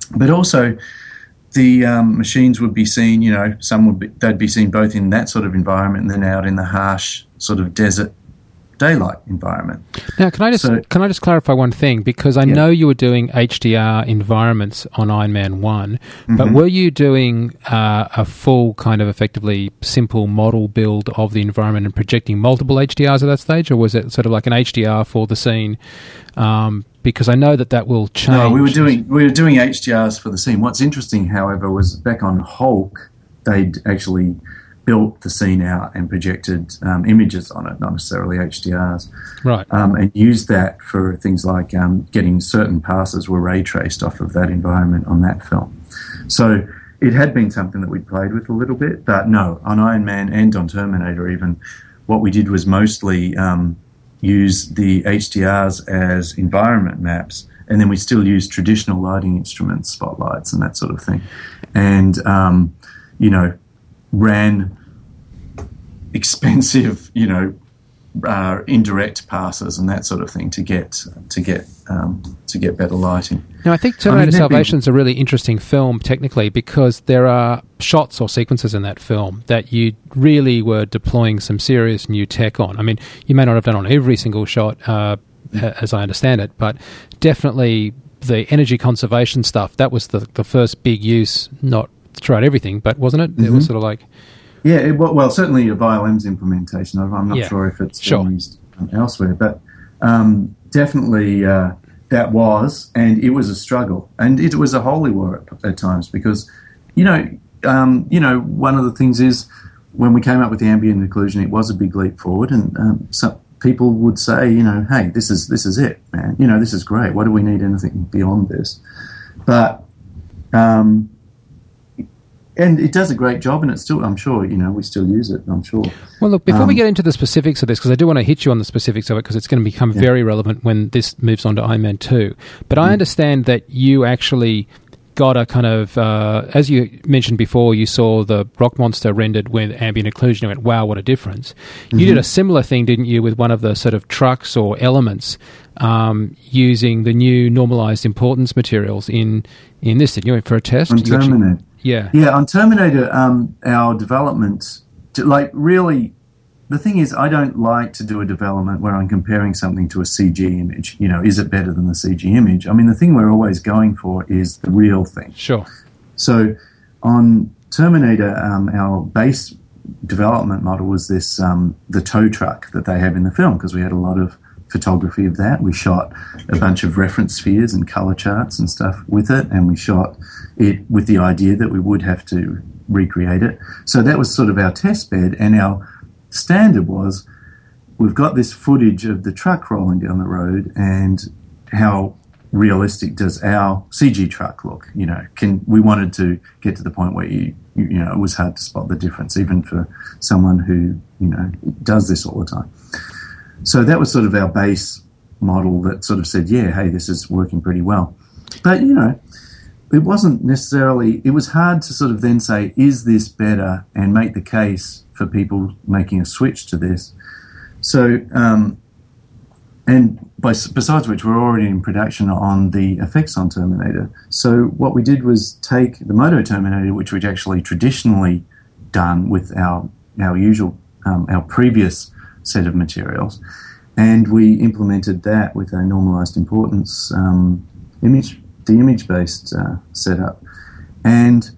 but also the um, machines would be seen, you know, some would be, they'd be seen both in that sort of environment and then out in the harsh sort of desert daylight environment. Now, can I just So- can I just clarify one thing? Because I Yeah. know you were doing H D R environments on Iron Man one, but Mhm. were you doing uh, a full kind of effectively simple model build of the environment and projecting multiple H D Rs at that stage, or was it sort of like an H D R for the scene? Um, because I know that that will change. No, we were doing we were doing H D Rs for the scene. What's interesting, however, was back on Hulk, they'd actually built the scene out and projected um, images on it, not necessarily H D Rs, Right. um, and used that for things like um, getting certain passes were ray traced off of that environment on that film. So it had been something that we'd played with a little bit, but no, on Iron Man and on Terminator even, what we did was mostly um, use the H D Rs as environment maps, and then we still use traditional lighting instruments, spotlights and that sort of thing, and um, you know, ran expensive, you know, uh, indirect passes and that sort of thing to get to get um, to get better lighting. Now, I think Terminator I mean, that'd be- Salvation is a really interesting film technically because there are shots or sequences in that film that you really were deploying some serious new tech on. I mean, you may not have done on every single shot, uh, as I understand it, but definitely the energy conservation stuff, that was the, the first big use, not throughout everything, but wasn't it? Mm-hmm. It was sort of like... Yeah, it, well, certainly a V I L M's implementation of it. I'm not Yeah. sure if it's Sure. been used um, elsewhere, but um, definitely uh, that was, and it was a struggle, and it was a holy war at, at times because, you know, um, you know, one of the things is when we came up with the ambient occlusion, it was a big leap forward, and um, some people would say, you know, hey, this is this is it, man. You know, this is great. Why do we need anything beyond this? But um, And it does a great job, and it's still, I'm sure, you know, we still use it, I'm sure. Well, look, before Um, we get into the specifics of this, because I do want to hit you on the specifics of it, because it's going to become Yeah. very relevant when this moves on to Iron Man two. But Mm. I understand that you actually got a kind of, uh, as you mentioned before, you saw the rock monster rendered with ambient occlusion and went, wow, what a difference. You Mm-hmm. did a similar thing, didn't you, with one of the sort of trucks or elements um, using the new normalized importance materials in, in this, didn't you, for a test? On You actually- Terminator. yeah. Yeah, on Terminator, um, our development, to, like really, the thing is, I don't like to do a development where I'm comparing something to a C G image. You know, is it better than the C G image? I mean, the thing we're always going for is the real thing. Sure. So on Terminator, um, our base development model was this, um, the tow truck that they have in the film, because we had a lot of photography of that. We shot a bunch of reference spheres and color charts and stuff with it, and we shot it with the idea that we would have to recreate it. So that was sort of our test bed, and our standard was we've got this footage of the truck rolling down the road, and how realistic does our C G truck look? You know, can we wanted to get to the point where you you, you know it was hard to spot the difference, even for someone who you know does this all the time. So that was sort of our base model that sort of said, yeah, hey, this is working pretty well. But you know, it wasn't necessarily. It was hard to sort of then say, is this better, and make the case for people making a switch to this. So, um, and by, besides which, we're already in production on the effects on Terminator. So what we did was take the Moto Terminator, which we'd actually traditionally done with our our usual, um, our previous set of materials, and we implemented that with a normalized importance um, image, the image-based uh, setup. And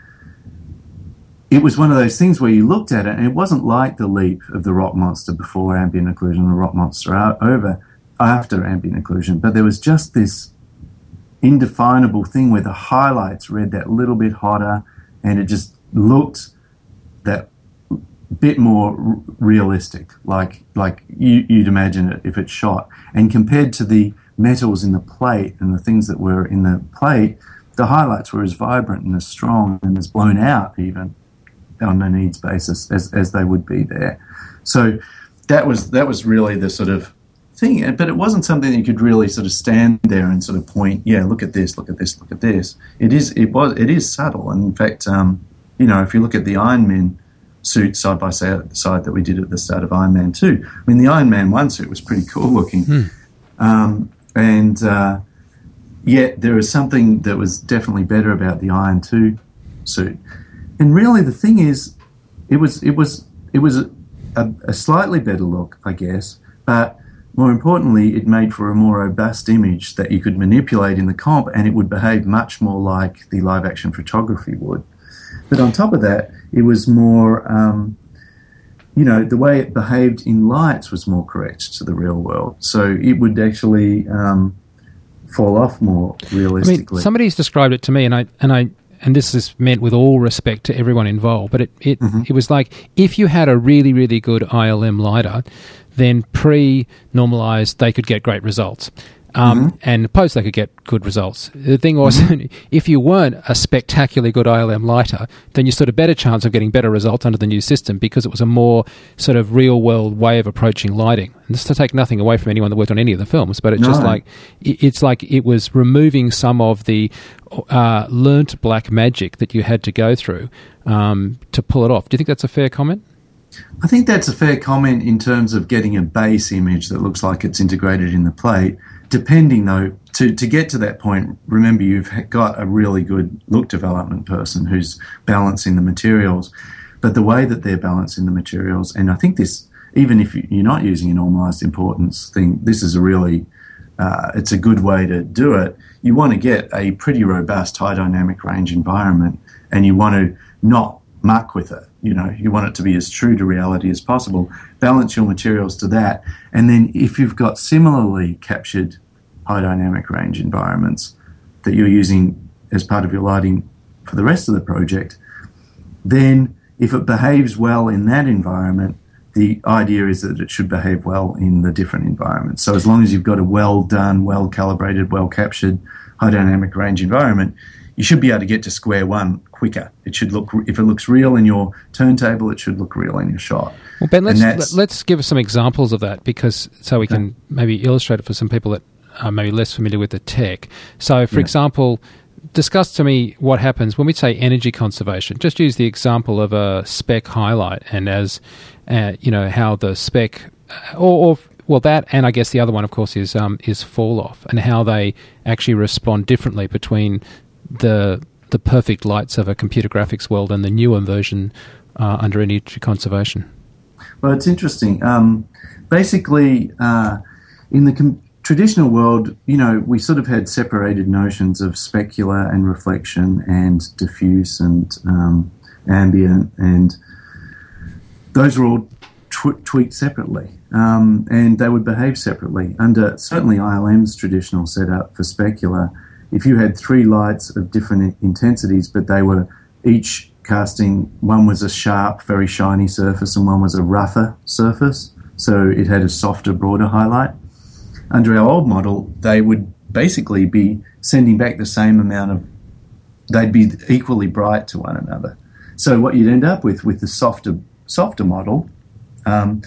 it was one of those things where you looked at it, and it wasn't like the leap of the rock monster before ambient occlusion and the rock monster over after ambient occlusion, but there was just this indefinable thing where the highlights read that little bit hotter, and it just looked that bit more r- realistic, like like you, you'd imagine it if it's shot. And compared to the metals in the plate and the things that were in the plate, the highlights were as vibrant and as strong and as blown out even on a needs basis as, as they would be there. So that was that was really the sort of thing, but it wasn't something that you could really sort of stand there and sort of point, yeah, look at this, look at this, look at this. It is it was it is subtle, and in fact, um, you know, if you look at the Iron Man suit side by side that we did at the start of Iron Man two, I mean, the Iron Man one suit was pretty cool looking, Hmm. um, and uh, yet there is something that was definitely better about the Iron two suit. And really, the thing is, it was it was it was a, a, a slightly better look, I guess, but more importantly, it made for a more robust image that you could manipulate in the comp, and it would behave much more like the live-action photography would. But on top of that, it was more, um, you know, the way it behaved in lights was more correct to the real world. So it would actually um, fall off more realistically. I mean, somebody's described it to me, and I and I and this is meant with all respect to everyone involved, but it it, mm-hmm. it was like if you had a really really good I L M LiDAR, then pre-normalized they could get great results. Um, mm-hmm. And post they could get good results. The thing was, mm-hmm. if you weren't a spectacularly good I L M lighter, then you stood a better chance of getting better results under the new system because it was a more sort of real-world way of approaching lighting. And this is to take nothing away from anyone that worked on any of the films, but it's no. just like it's like it was removing some of the uh, learnt black magic that you had to go through um, to pull it off. Do you think that's a fair comment? I think that's a fair comment in terms of getting a base image that looks like it's integrated in the plate. Depending, though, to, to get to that point, remember you've got a really good look development person who's balancing the materials. But the way that they're balancing the materials, and I think this, even if you're not using a normalized importance thing, this is a really, uh, it's a good way to do it. You want to get a pretty robust high dynamic range environment, and you want to not muck with it. You know, you want it to be as true to reality as possible. Balance your materials to that. And then if you've got similarly captured high dynamic range environments that you're using as part of your lighting for the rest of the project, then if it behaves well in that environment, the idea is that it should behave well in the different environments. So as long as you've got a well done, well calibrated, well captured high dynamic range environment, you should be able to get to square one quicker. It should look, if it looks real in your turntable, it should look real in your shot. Well, Ben, let's let's give us some examples of that, because so we can maybe illustrate it for some people that are maybe less familiar with the tech. So, for yeah. example, discuss to me what happens when we say energy conservation. Just use the example of a spec highlight, and as uh, you know, how the spec, or, or well, that, and I guess the other one, of course, is um, is fall off, and how they actually respond differently between the the perfect lights of a computer graphics world and the newer version uh, under energy conservation. Well, it's interesting. Um, basically, uh, in the com- traditional world, you know, we sort of had separated notions of specular and reflection and diffuse and um, ambient, and those were all tw- tweaked separately, um, and they would behave separately. Under certainly I L M's traditional setup for specular, if you had three lights of different intensities, but they were each casting, one was a sharp, very shiny surface, and one was a rougher surface, so it had a softer, broader highlight. Under our old model, they would basically be sending back the same amount of, they'd be equally bright to one another. So what you'd end up with, with the softer, softer model, um,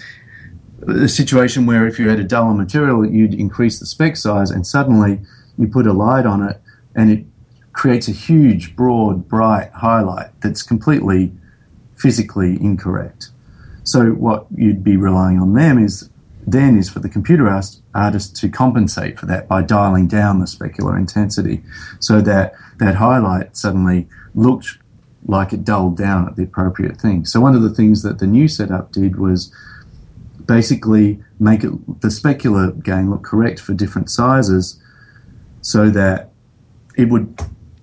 a situation where if you had a duller material, you'd increase the spec size, and suddenly you put a light on it, and it creates a huge, broad, bright highlight that's completely physically incorrect. So what you'd be relying on them is then is for the computer artist to compensate for that by dialing down the specular intensity, so that that highlight suddenly looked like it dulled down at the appropriate thing. So one of the things that the new setup did was basically make it, the specular gain look correct for different sizes, so that it would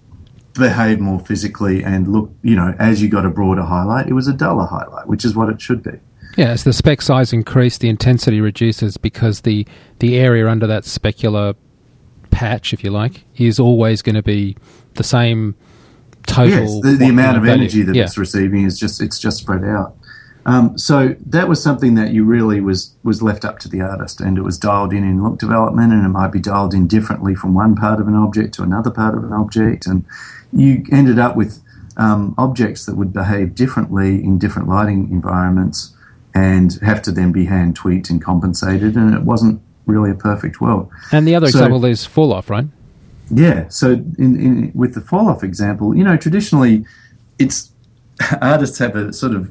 behave more physically and look, you know, as you got a broader highlight, it was a duller highlight, which is what it should be. Yeah, as the spec size increased, the intensity reduces, because the, the area under that specular patch, if you like, is always going to be the same total. Yes, the, the amount of value. energy that yeah. it's receiving is just it's just spread out. Um, so that was something that you really was was left up to the artist, and it was dialed in in look development, and it might be dialed in differently from one part of an object to another part of an object, and you ended up with um, objects that would behave differently in different lighting environments and have to then be hand tweaked and compensated, and it wasn't really a perfect world. And the other so, example is fall off, right? Yeah. So in, in, with the fall off example, you know, traditionally, it's artists have a sort of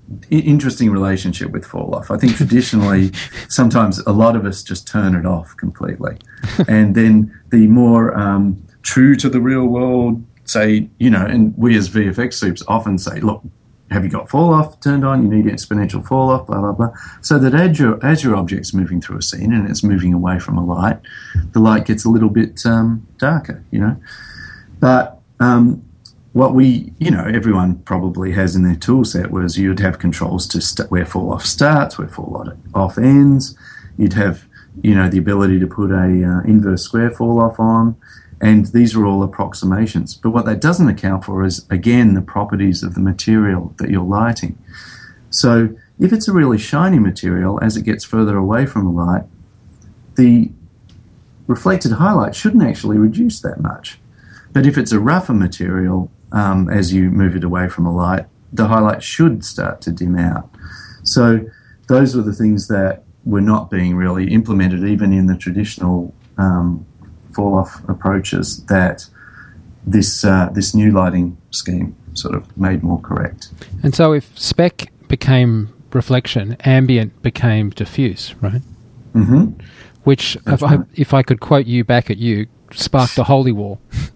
interesting relationship with fall off. I think traditionally, sometimes a lot of us just turn it off completely. And then the more um, true to the real world say, you know, and we as V F X soups often say, look, have you got fall off turned on? You need exponential fall off, blah, blah, blah. So that as your, as your object's moving through a scene and it's moving away from a light, the light gets a little bit um, darker, you know. But um, what we, you know, everyone probably has in their tool set was you'd have controls to st- where fall off starts, where fall off ends. You'd have, you know, the ability to put a uh, inverse square fall off on. And these are all approximations. But what that doesn't account for is, again, the properties of the material that you're lighting. So if it's a really shiny material, as it gets further away from the light, the reflected highlight shouldn't actually reduce that much. But if it's a rougher material, um, as you move it away from a light, the highlight should start to dim out. So those were the things that were not being really implemented even in the traditional um fall-off approaches that this uh, this new lighting scheme sort of made more correct. And so if spec became reflection, ambient became diffuse, right? Mm-hmm. Which, if, right. I, if I could quote you back at you, sparked a holy war.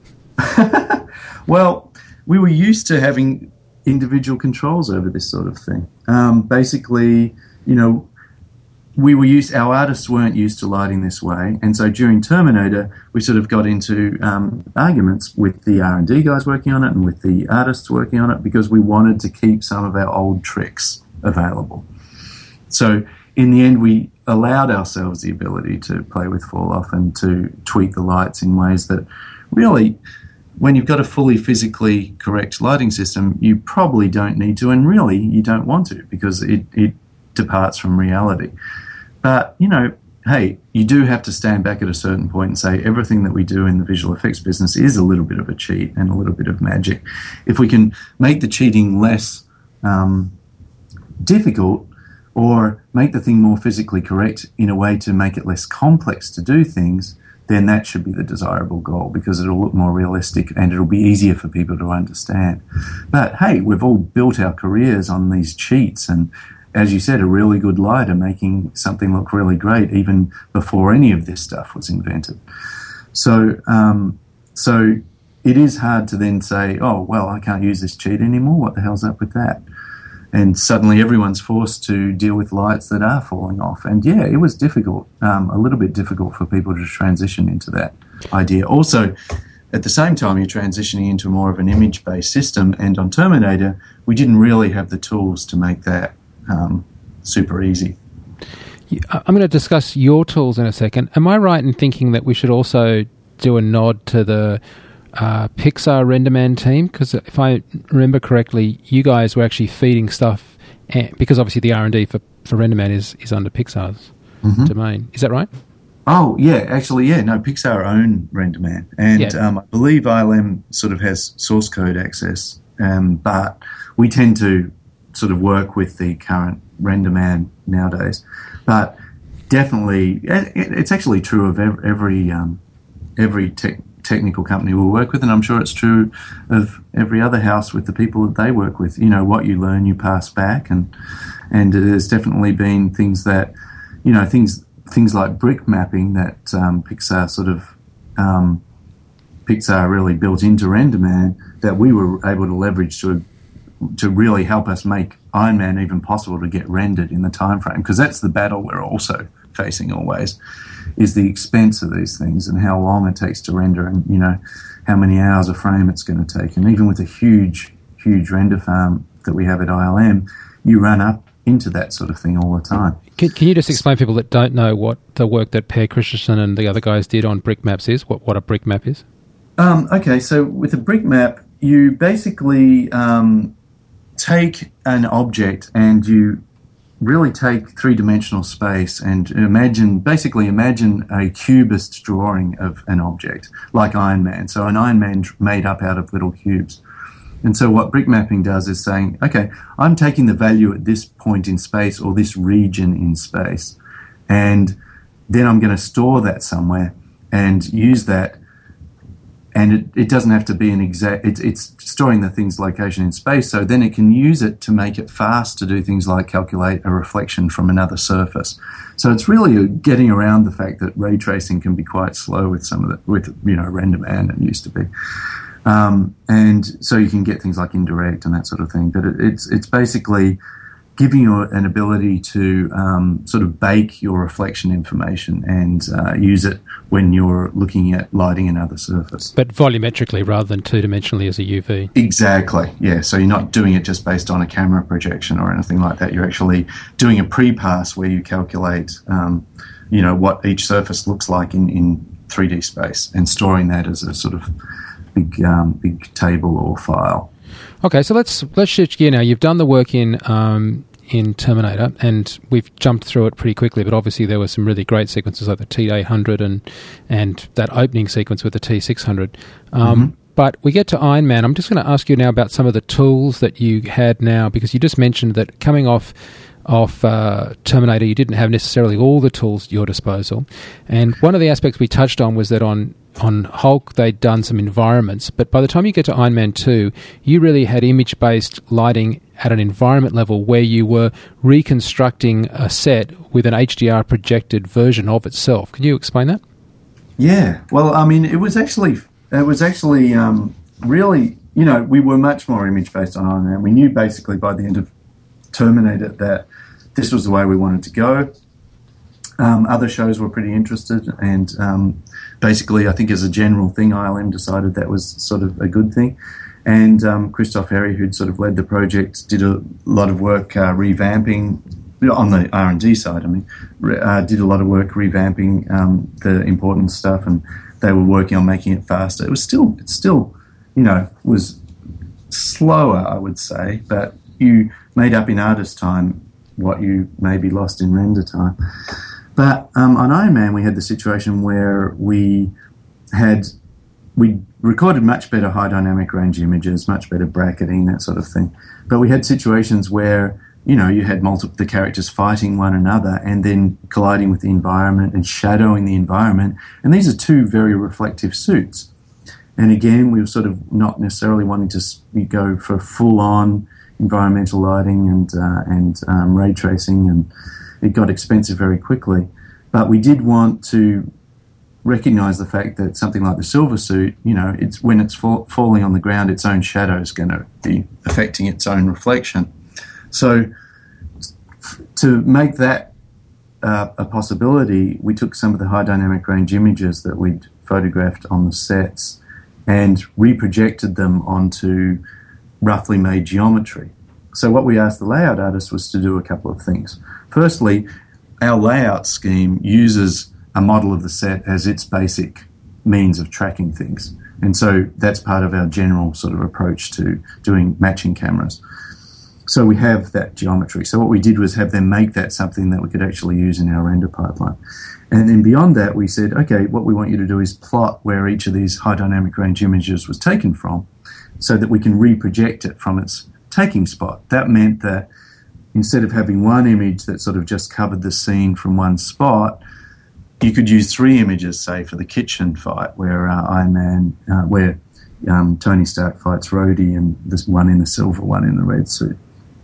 Well, we were used to having individual controls over this sort of thing. Um, basically, you know, we were used, our artists weren't used to lighting this way, and so during Terminator, we sort of got into um, arguments with the R and D guys working on it and with the artists working on it because we wanted to keep some of our old tricks available. So in the end, we allowed ourselves the ability to play with fall-off and to tweak the lights in ways that really, when you've got a fully physically correct lighting system, you probably don't need to, and really you don't want to because it, it departs from reality. But, you know, hey, you do have to stand back at a certain point and say everything that we do in the visual effects business is a little bit of a cheat and a little bit of magic. If we can make the cheating less um, difficult or make the thing more physically correct in a way to make it less complex to do things, then that should be the desirable goal because it'll look more realistic and it'll be easier for people to understand. But, hey, we've all built our careers on these cheats and, as you said, a really good lighter making something look really great even before any of this stuff was invented. So um, so it is hard to then say, oh, well, I can't use this cheat anymore. What the hell's up with that? And suddenly everyone's forced to deal with lights that are falling off. And, yeah, it was difficult, um, a little bit difficult for people to transition into that idea. Also, at the same time, you're transitioning into more of an image-based system. And on Terminator, we didn't really have the tools to make that Um, super easy. I'm going to discuss your tools in a second. Am I right in thinking that we should also do a nod to the uh, Pixar RenderMan team? Because if I remember correctly, you guys were actually feeding stuff, and, because obviously the R and D for, for RenderMan is, is under Pixar's mm-hmm. domain. Is that right? Oh, yeah, actually, yeah. No, Pixar own RenderMan. And yeah. um, I believe I L M sort of has source code access, um, but we tend to sort of work with the current RenderMan nowadays. But definitely, it's actually true of every um, every te- technical company we work with, and I'm sure it's true of every other house with the people that they work with. You know, what you learn, you pass back, and and it has definitely been things that, you know, things things like brick mapping that um, Pixar sort of um, Pixar really built into RenderMan that we were able to leverage to to really help us make Iron Man even possible to get rendered in the time frame, because that's the battle we're also facing always, is the expense of these things and how long it takes to render, and, you know, how many hours a frame it's going to take. And even with a huge, huge render farm that we have at I L M, you run up into that sort of thing all the time. Can, can you just explain to people that don't know what the work that Per Christensen and the other guys did on brick maps is, what, what a brick map is? Um, okay, so with a brick map, you basically um, take an object and you really take three-dimensional space and imagine, basically imagine a cubist drawing of an object, like Iron Man. So an Iron Man made up out of little cubes. And so what brick mapping does is saying, okay, I'm taking the value at this point in space or this region in space, and then I'm going to store that somewhere and use that and it, it doesn't have to be an exact, it's, it's storing the thing's location in space, so then it can use it to make it fast to do things like calculate a reflection from another surface. So it's really getting around the fact that ray tracing can be quite slow with some of the, with, you know, render man it used to be. Um, and so you can get things like indirect and that sort of thing. But it, it's it's basically giving you an ability to um, sort of bake your reflection information and uh, use it when you're looking at lighting another surface. But volumetrically rather than two-dimensionally as a U V. Exactly, yeah. So you're not doing it just based on a camera projection or anything like that. You're actually doing a pre-pass where you calculate, um, you know, what each surface looks like in, in three D space and storing that as a sort of big um, big table or file. Okay, so let's let's shift gear now. You've done the work in um, in Terminator, and we've jumped through it pretty quickly. But obviously, there were some really great sequences like the T eight hundred and and that opening sequence with the T six hundred. Um, mm-hmm. But we get to Iron Man. I'm just going to ask you now about some of the tools that you had now, because you just mentioned that coming off off uh, Terminator, you didn't have necessarily all the tools at your disposal. And one of the aspects we touched on was that on on Hulk, they'd done some environments, but by the time you get to Iron Man two, you really had image-based lighting at an environment level where you were reconstructing a set with an H D R projected version of itself. Can you explain that? Yeah, well, I mean, it was actually, it was actually um, really, you know, we were much more image-based on Iron Man. We knew basically by the end of Terminator that this was the way we wanted to go. Um, other shows were pretty interested, and um, basically, I think as a general thing, I L M decided that was sort of a good thing. And um, Christoph Herry, who'd sort of led the project, did a lot of work uh, revamping, on the R and D side, I mean, uh, did a lot of work revamping um, the important stuff, and they were working on making it faster. It was still, it still, you know, was slower, I would say, but you made up in artist time what you maybe lost in render time. But um, on Iron Man, we had the situation where we had we recorded much better high dynamic range images, much better bracketing, that sort of thing. But we had situations where, you know, you had multiple the characters fighting one another and then colliding with the environment and shadowing the environment. And these are two very reflective suits. And again, we were sort of not necessarily wanting to go for full-on environmental lighting and uh, and um, ray tracing, and it got expensive very quickly. But we did want to recognize the fact that something like the Silver Suit, you know, it's when it's fall, falling on the ground, its own shadow is going to be affecting its own reflection. So to make that uh, a possibility, we took some of the high dynamic range images that we'd photographed on the sets and reprojected them onto roughly made geometry. So what we asked the layout artist was to do a couple of things. Firstly, our layout scheme uses a model of the set as its basic means of tracking things. And so that's part of our general sort of approach to doing matching cameras. So we have that geometry. So what we did was have them make that something that we could actually use in our render pipeline. And then beyond that, we said, okay, what we want you to do is plot where each of these high dynamic range images was taken from so that we can reproject it from its taking spot. That meant that instead of having one image that sort of just covered the scene from one spot, you could use three images, say, for the kitchen fight where uh, Iron Man, uh, where um, Tony Stark fights Rhodey, and this one in the silver, one in the red suit.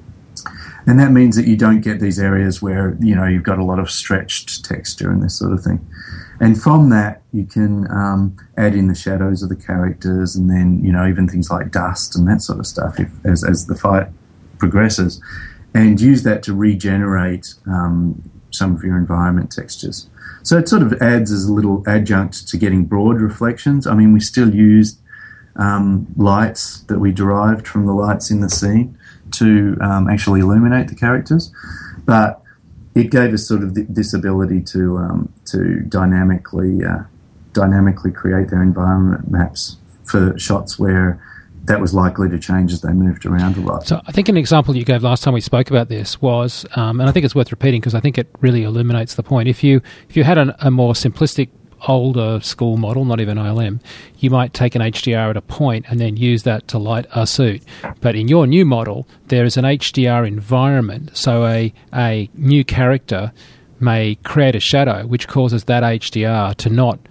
And that means that you don't get these areas where, you know, you've got a lot of stretched texture and this sort of thing. And from that, you can um, add in the shadows of the characters, and then, you know, even things like dust and that sort of stuff if, as, as the fight progresses, and use that to regenerate um, some of your environment textures. So it sort of adds as a little adjunct to getting broad reflections. I mean, we still used um, lights that we derived from the lights in the scene to um, actually illuminate the characters, but it gave us sort of th- this ability to um, to dynamically uh, dynamically create their environment maps for shots where that was likely to change as they moved around a lot. So I think an example you gave last time we spoke about this was, um, and I think it's worth repeating because I think it really illuminates the point. If you if you had an, a more simplistic older school model, not even I L M, you might take an H D R at a point and then use that to light a suit. But in your new model, there is an H D R environment, so a a new character may create a shadow which causes that H D R to not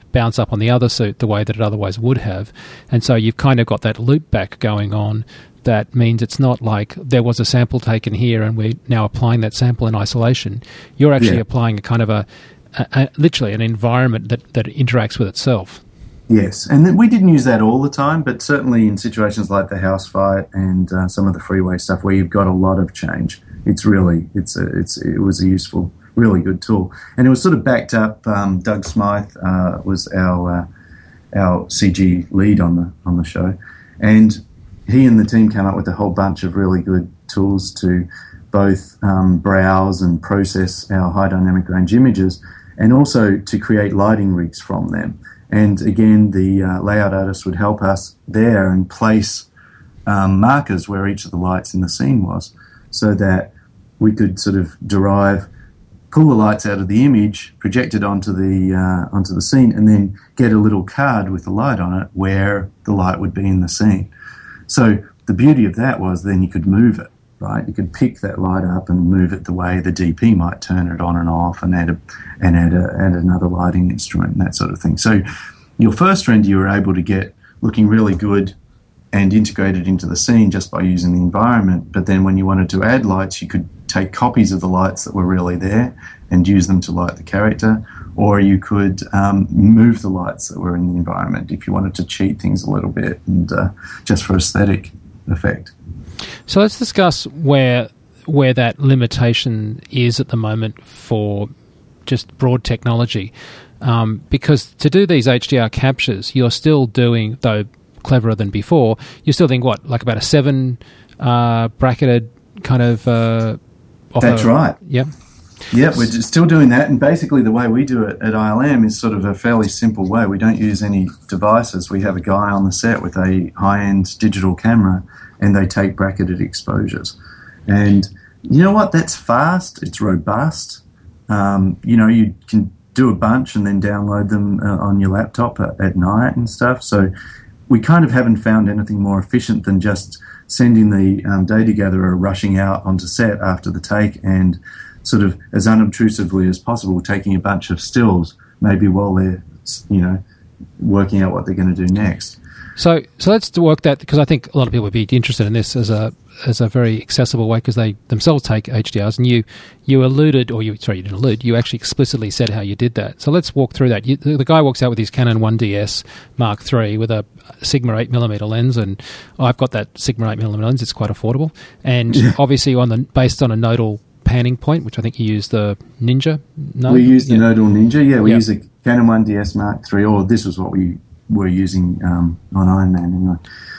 bounce up on the other suit the way that it otherwise would have. And so you've kind of got that loop back going on. That means it's not like there was a sample taken here and we're now applying that sample in isolation. You're actually yeah. applying a kind of a, a, a literally an environment that, that interacts with itself. Yes, and th- we didn't use that all the time, but certainly in situations like the house fight and uh, some of the freeway stuff where you've got a lot of change, it's really it's a, it's it was a useful, really good tool, and it was sort of backed up. Um, Doug Smythe uh, was our uh, our C G lead on the on the show, and he and the team came up with a whole bunch of really good tools to both um, browse and process our high dynamic range images, and also to create lighting rigs from them. And again, the uh, layout artist would help us there and place um, markers where each of the lights in the scene was, so that we could sort of derive, pull the lights out of the image, project it onto the uh, onto the scene, and then get a little card with the light on it where the light would be in the scene. So the beauty of that was then you could move it, right? You could pick that light up and move it the way the D P might turn it on and off, and add a, and add a, add another lighting instrument and that sort of thing. So your first render you were able to get looking really good and integrated into the scene just by using the environment. But then when you wanted to add lights, you could take copies of the lights that were really there and use them to light the character, or you could um, move the lights that were in the environment if you wanted to cheat things a little bit and uh, just for aesthetic effect. So let's discuss where where that limitation is at the moment for just broad technology. Um, because to do these H D R captures, you're still doing, though cleverer than before, you're still doing what, like about a seven uh, bracketed kind of... Uh, That's a, right. Yep. Yeah, we're just still doing that, and basically the way we do it at I L M is sort of a fairly simple way. We don't use any devices. We have a guy on the set with a high-end digital camera, and they take bracketed exposures. And you know what? That's fast. It's robust. Um, you know, you can do a bunch and then download them uh, on your laptop at, at night and stuff. So we kind of haven't found anything more efficient than just sending the um, data gatherer rushing out onto set after the take and sort of as unobtrusively as possible taking a bunch of stills, maybe while they're, you know, working out what they're going to do next. So, so let's work that, because I think a lot of people would be interested in this as a as a very accessible way, because they themselves take H D Rs, and you you alluded, or you sorry, you didn't allude, you actually explicitly said how you did that. So let's walk through that. You, the, the guy walks out with his Canon one D S Mark three with a Sigma eight millimeter lens, and I've got that Sigma eight millimeter lens. It's quite affordable, and yeah. obviously on the based on a nodal panning point, which I think you use the Ninja. No, we use the yeah. nodal Ninja. Yeah, we yeah. use a Canon one D S Mark three, or this was what we were using um, on Iron Man anyway.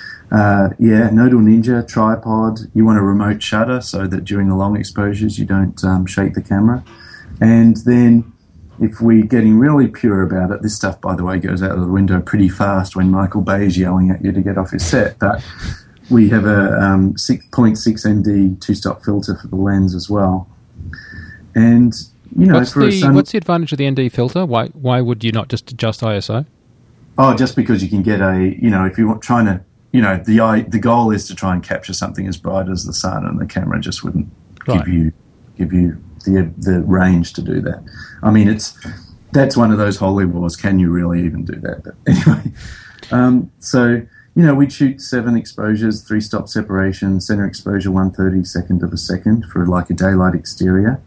Uh, yeah, nodal Ninja, tripod. You want a remote shutter so that during the long exposures you don't um, shake the camera. And then if we're getting really pure about it, this stuff, by the way, goes out of the window pretty fast when Michael Bay is yelling at you to get off his set. But we have a um, six point six N D two-stop filter for the lens as well. And, you know, what's for the, a sun- what's the advantage of the N D filter? Why why would you not just adjust I S O? Oh, just because you can get a, you know, if you're trying to, you know, the eye, the goal is to try and capture something as bright as the sun, and the camera just wouldn't right. give you give you the the range to do that. I mean, it's that's one of those holy wars. Can you really even do that? But anyway, um, so you know, we'd shoot seven exposures, three stop separation, center exposure one thirty-second of a second for like a daylight exterior.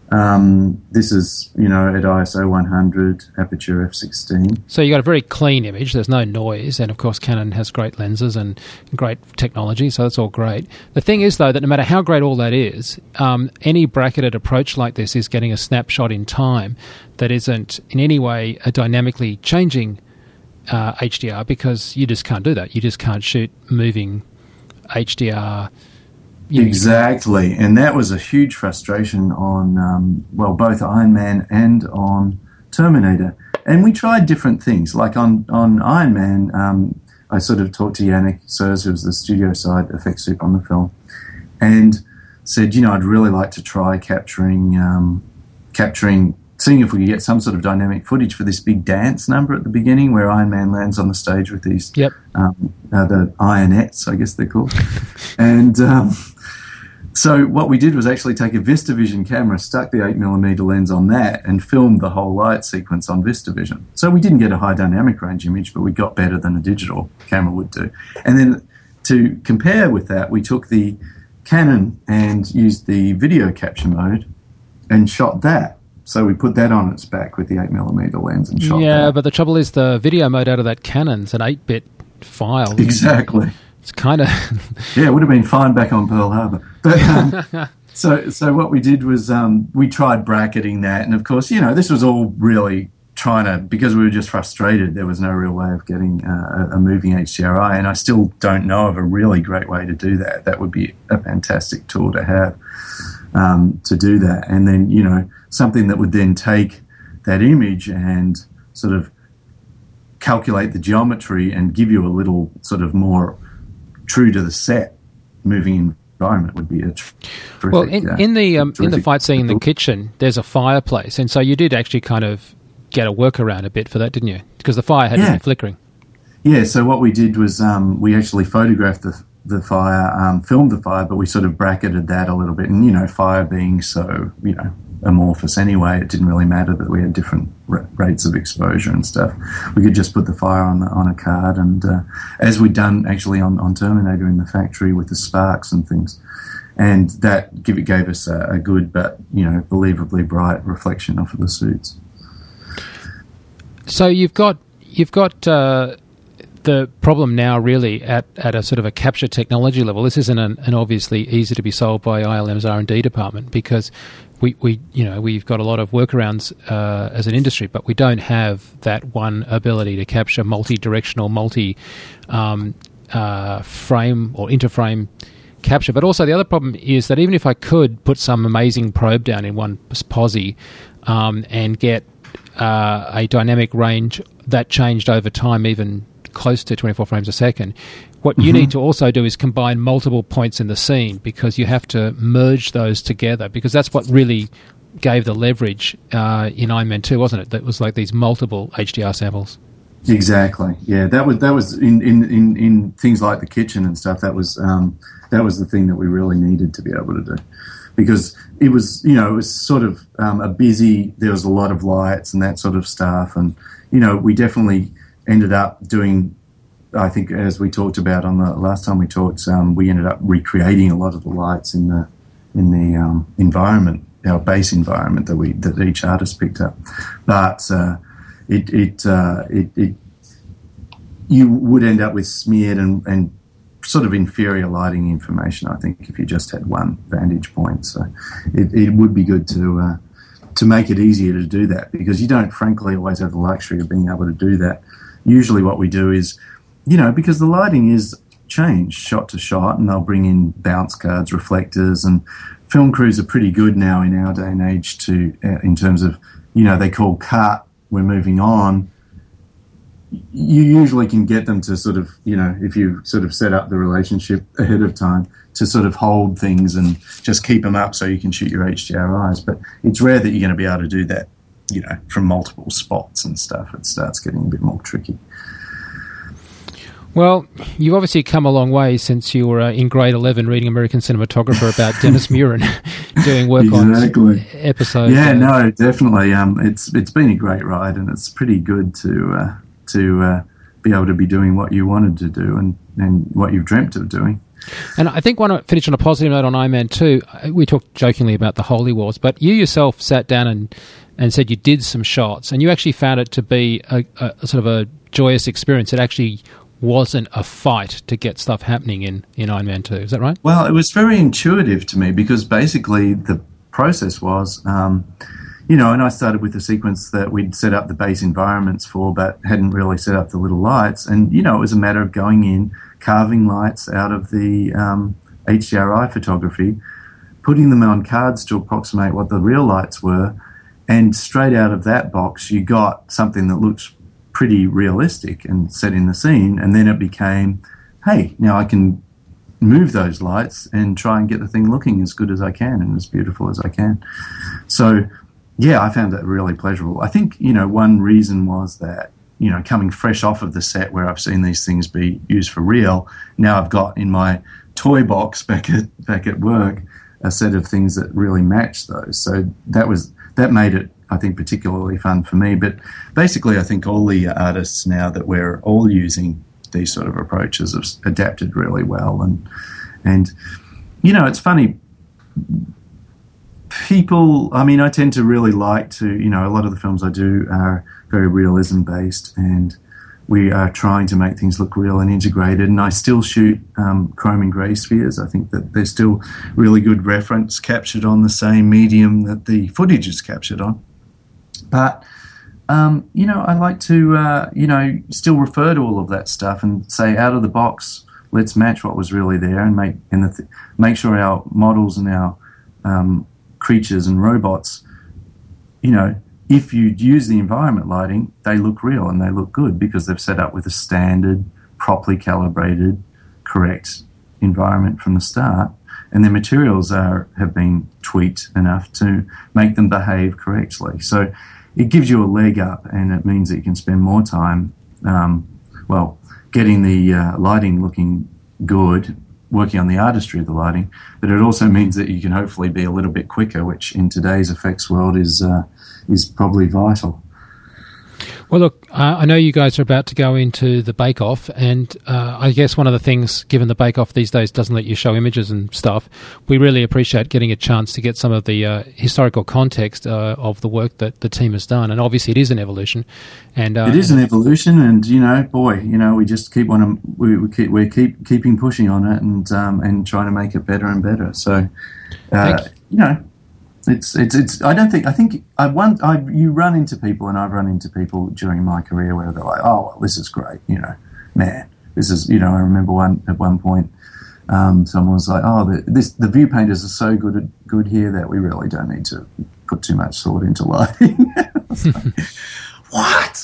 Um, this is, you know, at I S O one hundred, aperture f sixteen. So you got a very clean image. There's no noise, and of course Canon has great lenses and great technology, so that's all great. The thing is, though, that no matter how great all that is, um, any bracketed approach like this is getting a snapshot in time that isn't in any way a dynamically changing uh, H D R, because you just can't do that. You just can't shoot moving H D R. You exactly, and that was a huge frustration on, um, well, both Iron Man and on Terminator. And we tried different things. Like on, on Iron Man, um, I sort of talked to Yannick Sirs, who was the studio side effects soup on the film, and said, you know, I'd really like to try capturing, um, capturing, seeing if we could get some sort of dynamic footage for this big dance number at the beginning where Iron Man lands on the stage with these, yep. um, uh, the Ironettes, I guess they're called. and... Um, So what we did was actually take a VistaVision camera, stuck the eight millimeter lens on that, and filmed the whole light sequence on VistaVision. So we didn't get a high dynamic range image, but we got better than a digital camera would do. And then to compare with that, we took the Canon and used the video capture mode and shot that. So we put that on its back with the eight millimeter lens and shot yeah, that. but the trouble is the video mode out of that Canon's an eight-bit file. Exactly. It's kind of... yeah, it would have been fine back on Pearl Harbor. But um, so so what we did was um, we tried bracketing that. And, of course, you know, this was all really trying to... Because we were just frustrated, there was no real way of getting uh, a moving H D R I. And I still don't know of a really great way to do that. That would be a fantastic tool to have um, to do that. And then, you know, something that would then take that image and sort of calculate the geometry and give you a little sort of more true to the set moving environment would be a tr- terrific. Well, in, uh, in the um, in the fight scene in the tool. kitchen, there's a fireplace, and so you did actually kind of get a workaround a bit for that, didn't you? Because the fire had Yeah. been flickering. Yeah. So what we did was um, we actually photographed the the fire, um, filmed the fire, but we sort of bracketed that a little bit. And you know, fire being so you know amorphous anyway, it didn't really matter that we had different r- rates of exposure and stuff. We could just put the fire on the, on a card, and uh, as we'd done actually on, on Terminator in the factory with the sparks and things, and that give, it gave us a, a good but you know believably bright reflection off of the suits. So you've got you've got uh, the problem now really at, at a sort of a capture technology level. This isn't an, an obviously easy to be solved by I L M's R and D department, because we, we you know we've got a lot of workarounds uh, as an industry, but we don't have that one ability to capture multi-directional, multi um, uh, frame or interframe capture. But also the other problem is that even if I could put some amazing probe down in one posi um, and get uh, a dynamic range that changed over time, even close to twenty-four frames a second, what mm-hmm. you need to also do is combine multiple points in the scene, because you have to merge those together, because that's what really gave the leverage uh, in Iron Man two, wasn't it? That was like these multiple H D R samples. Exactly. Yeah, that was that was in, in, in, in things like the kitchen and stuff. That was um, that was the thing that we really needed to be able to do, because it was you know it was sort of um, a busy. There was a lot of lights and that sort of stuff, and you know we definitely ended up doing. I think as we talked about on the last time we talked, um, we ended up recreating a lot of the lights in the in the um, environment, our base environment that we that each artist picked up, but. Uh, It it, uh, it it you would end up with smeared and, and sort of inferior lighting information, I think, if you just had one vantage point. So it, it would be good to uh, to make it easier to do that, because you don't, frankly, always have the luxury of being able to do that. Usually what we do is, you know, because the lighting is changed shot to shot, and they'll bring in bounce cards, reflectors, and film crews are pretty good now in our day and age to uh, in terms of, you know, they call cut. We're moving on. You usually can get them to sort of, you know, if you sort of set up the relationship ahead of time, to sort of hold things and just keep them up so you can shoot your H D R Is. But it's rare that you're going to be able to do that, you know, from multiple spots and stuff. It starts getting a bit more tricky. Well, you've obviously come a long way since you were uh, in grade eleven reading American Cinematographer about Dennis Muren doing work exactly. on episodes. Yeah, uh, no, definitely. Um, it's it's been a great ride, and it's pretty good to uh, to uh, be able to be doing what you wanted to do and, and what you've dreamt of doing. And I think I want to finish on a positive note on Iron Man two. We talked jokingly about the Holy Wars, but you yourself sat down and, and said you did some shots, and you actually found it to be a, a sort of a joyous experience. It actually wasn't a fight to get stuff happening in, in Iron Man two. Is that right? Well, it was very intuitive to me, because basically the process was, um, you know, and I started with a sequence that we'd set up the base environments for, but hadn't really set up the little lights. And, you know, it was a matter of going in, carving lights out of the um, H D R I photography, putting them on cards to approximate what the real lights were, and straight out of that box you got something that looks pretty realistic and set in the scene. And then it became, hey, now I can move those lights and try and get the thing looking as good as I can and as beautiful as I can. So, yeah, I found that really pleasurable. I think, you know, one reason was that, you know, coming fresh off of the set where I've seen these things be used for real, now I've got in my toy box back at back at work a set of things that really matched those. So that was that made it, I think, particularly fun for me. But basically, I think all the artists now that we're all using these sort of approaches have adapted really well. And, and you know, it's funny. People, I mean, I tend to really like to, you know, a lot of the films I do are very realism-based, and we are trying to make things look real and integrated. And I still shoot um, chrome and grey spheres. I think that there's still really good reference captured on the same medium that the footage is captured on. But, um, you know, I like to, uh, you know, still refer to all of that stuff and say, out of the box, let's match what was really there and make and the th- make sure our models and our um, creatures and robots, you know, if you use the environment lighting, they look real and they look good because they've set up with a standard, properly calibrated, correct environment from the start, and their materials are have been tweaked enough to make them behave correctly. So it gives you a leg up, and it means that you can spend more time, um, well, getting the uh, lighting looking good, working on the artistry of the lighting, but it also means that you can hopefully be a little bit quicker, which in today's effects world is uh, is probably vital. Well, look, uh, I know you guys are about to go into the bake-off, and uh, I guess one of the things, given the bake-off these days doesn't let you show images and stuff, we really appreciate getting a chance to get some of the uh, historical context uh, of the work that the team has done. And obviously it is an evolution. And uh, It is an evolution, and, you know, boy, you know, we just keep on, we, we keep, we keep keeping pushing on it and um, and trying to make it better and better. So, uh, you. you know... It's it's it's. I don't think. I think I one. I you run into people, and I've run into people during my career where they're like, "Oh, well, this is great," you know, man, this is. You know, I remember one at one point, um, someone was like, "Oh, the, this the view painters are so good good here that we really don't need to put too much thought into lighting." Like, what?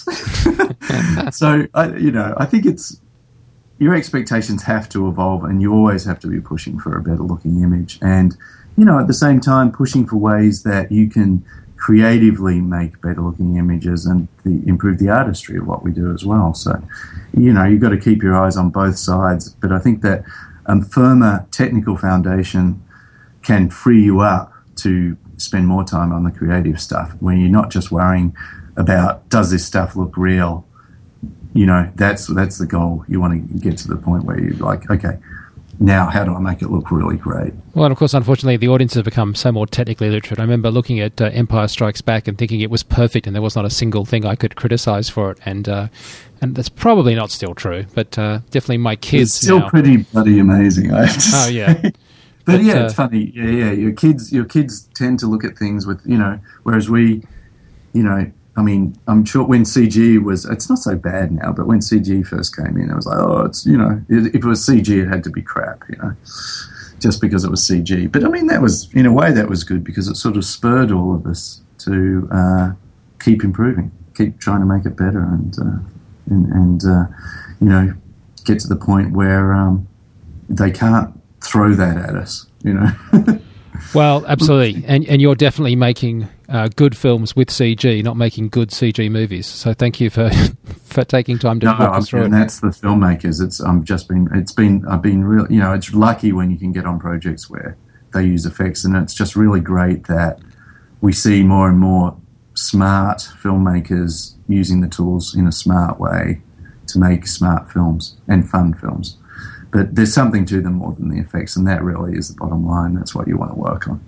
So I, you know, I think it's your expectations have to evolve, and you always have to be pushing for a better looking image, and you know, at the same time, pushing for ways that you can creatively make better-looking images and the, improve the artistry of what we do as well. So, you know, you've got to keep your eyes on both sides. But I think that a firmer technical foundation can free you up to spend more time on the creative stuff when you're not just worrying about, does this stuff look real? You know, that's that's the goal. You want to get to the point where you're like, okay, now, how do I make it look really great? Well, and of course, unfortunately, the audience has become so more technically literate. I remember looking at uh, Empire Strikes Back and thinking it was perfect and there was not a single thing I could criticize for it. And uh, and that's probably not still true, but uh, definitely my kids It's still now. pretty bloody amazing, I have to Oh, say. yeah. But, But, yeah, uh, it's funny. Yeah, yeah. Your kids, your kids tend to look at things with, you know, whereas we, you know, I mean, I'm sure when C G was, it's not so bad now, but when C G first came in, it was like, oh, it's, you know, if it was C G, it had to be crap, you know, just because it was C G. But I mean, that was, in a way, that was good because it sort of spurred all of us to uh, keep improving, keep trying to make it better and, uh, and, and uh, you know, get to the point where um, they can't throw that at us, you know. Well, absolutely. And and you're definitely making uh, good films with C G, not making good C G movies. So thank you for for taking time to no, walk us through and it. that's the filmmakers. It's I'm just been it's been I've been real. You know, it's lucky when you can get on projects where they use effects, and it's just really great that we see more and more smart filmmakers using the tools in a smart way to make smart films and fun films. But there's something to them more than the effects, and that really is the bottom line. That's what you want to work on.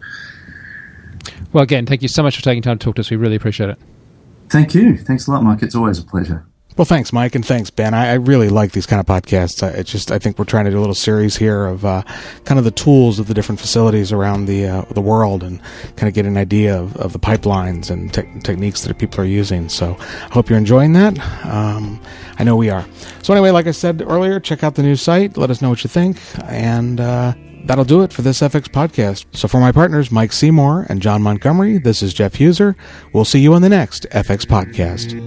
Well, again, thank you so much for taking time to talk to us. We really appreciate it. Thank you. Thanks a lot, Mike. It's always a pleasure. Well, thanks, Mike, and thanks, Ben. I, I really like these kind of podcasts. I, it's just I think we're trying to do a little series here of uh, kind of the tools of the different facilities around the uh, the world, and kind of get an idea of, of the pipelines and te- techniques that people are using. So I hope you're enjoying that. Um, I know we are. So anyway, like I said earlier, check out the new site. Let us know what you think, and uh, that'll do it for this F X podcast. So for my partners, Mike Seymour and John Montgomery, this is Jeff Huser. We'll see you on the next F X podcast.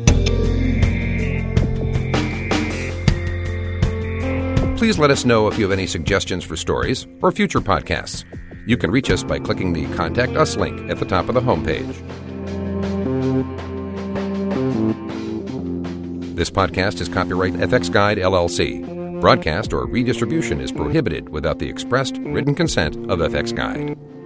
Please let us know if you have any suggestions for stories or future podcasts. You can reach us by clicking the Contact Us link at the top of the homepage. This podcast is copyright F X Guide, L L C. Broadcast or redistribution is prohibited without the expressed written consent of F X Guide.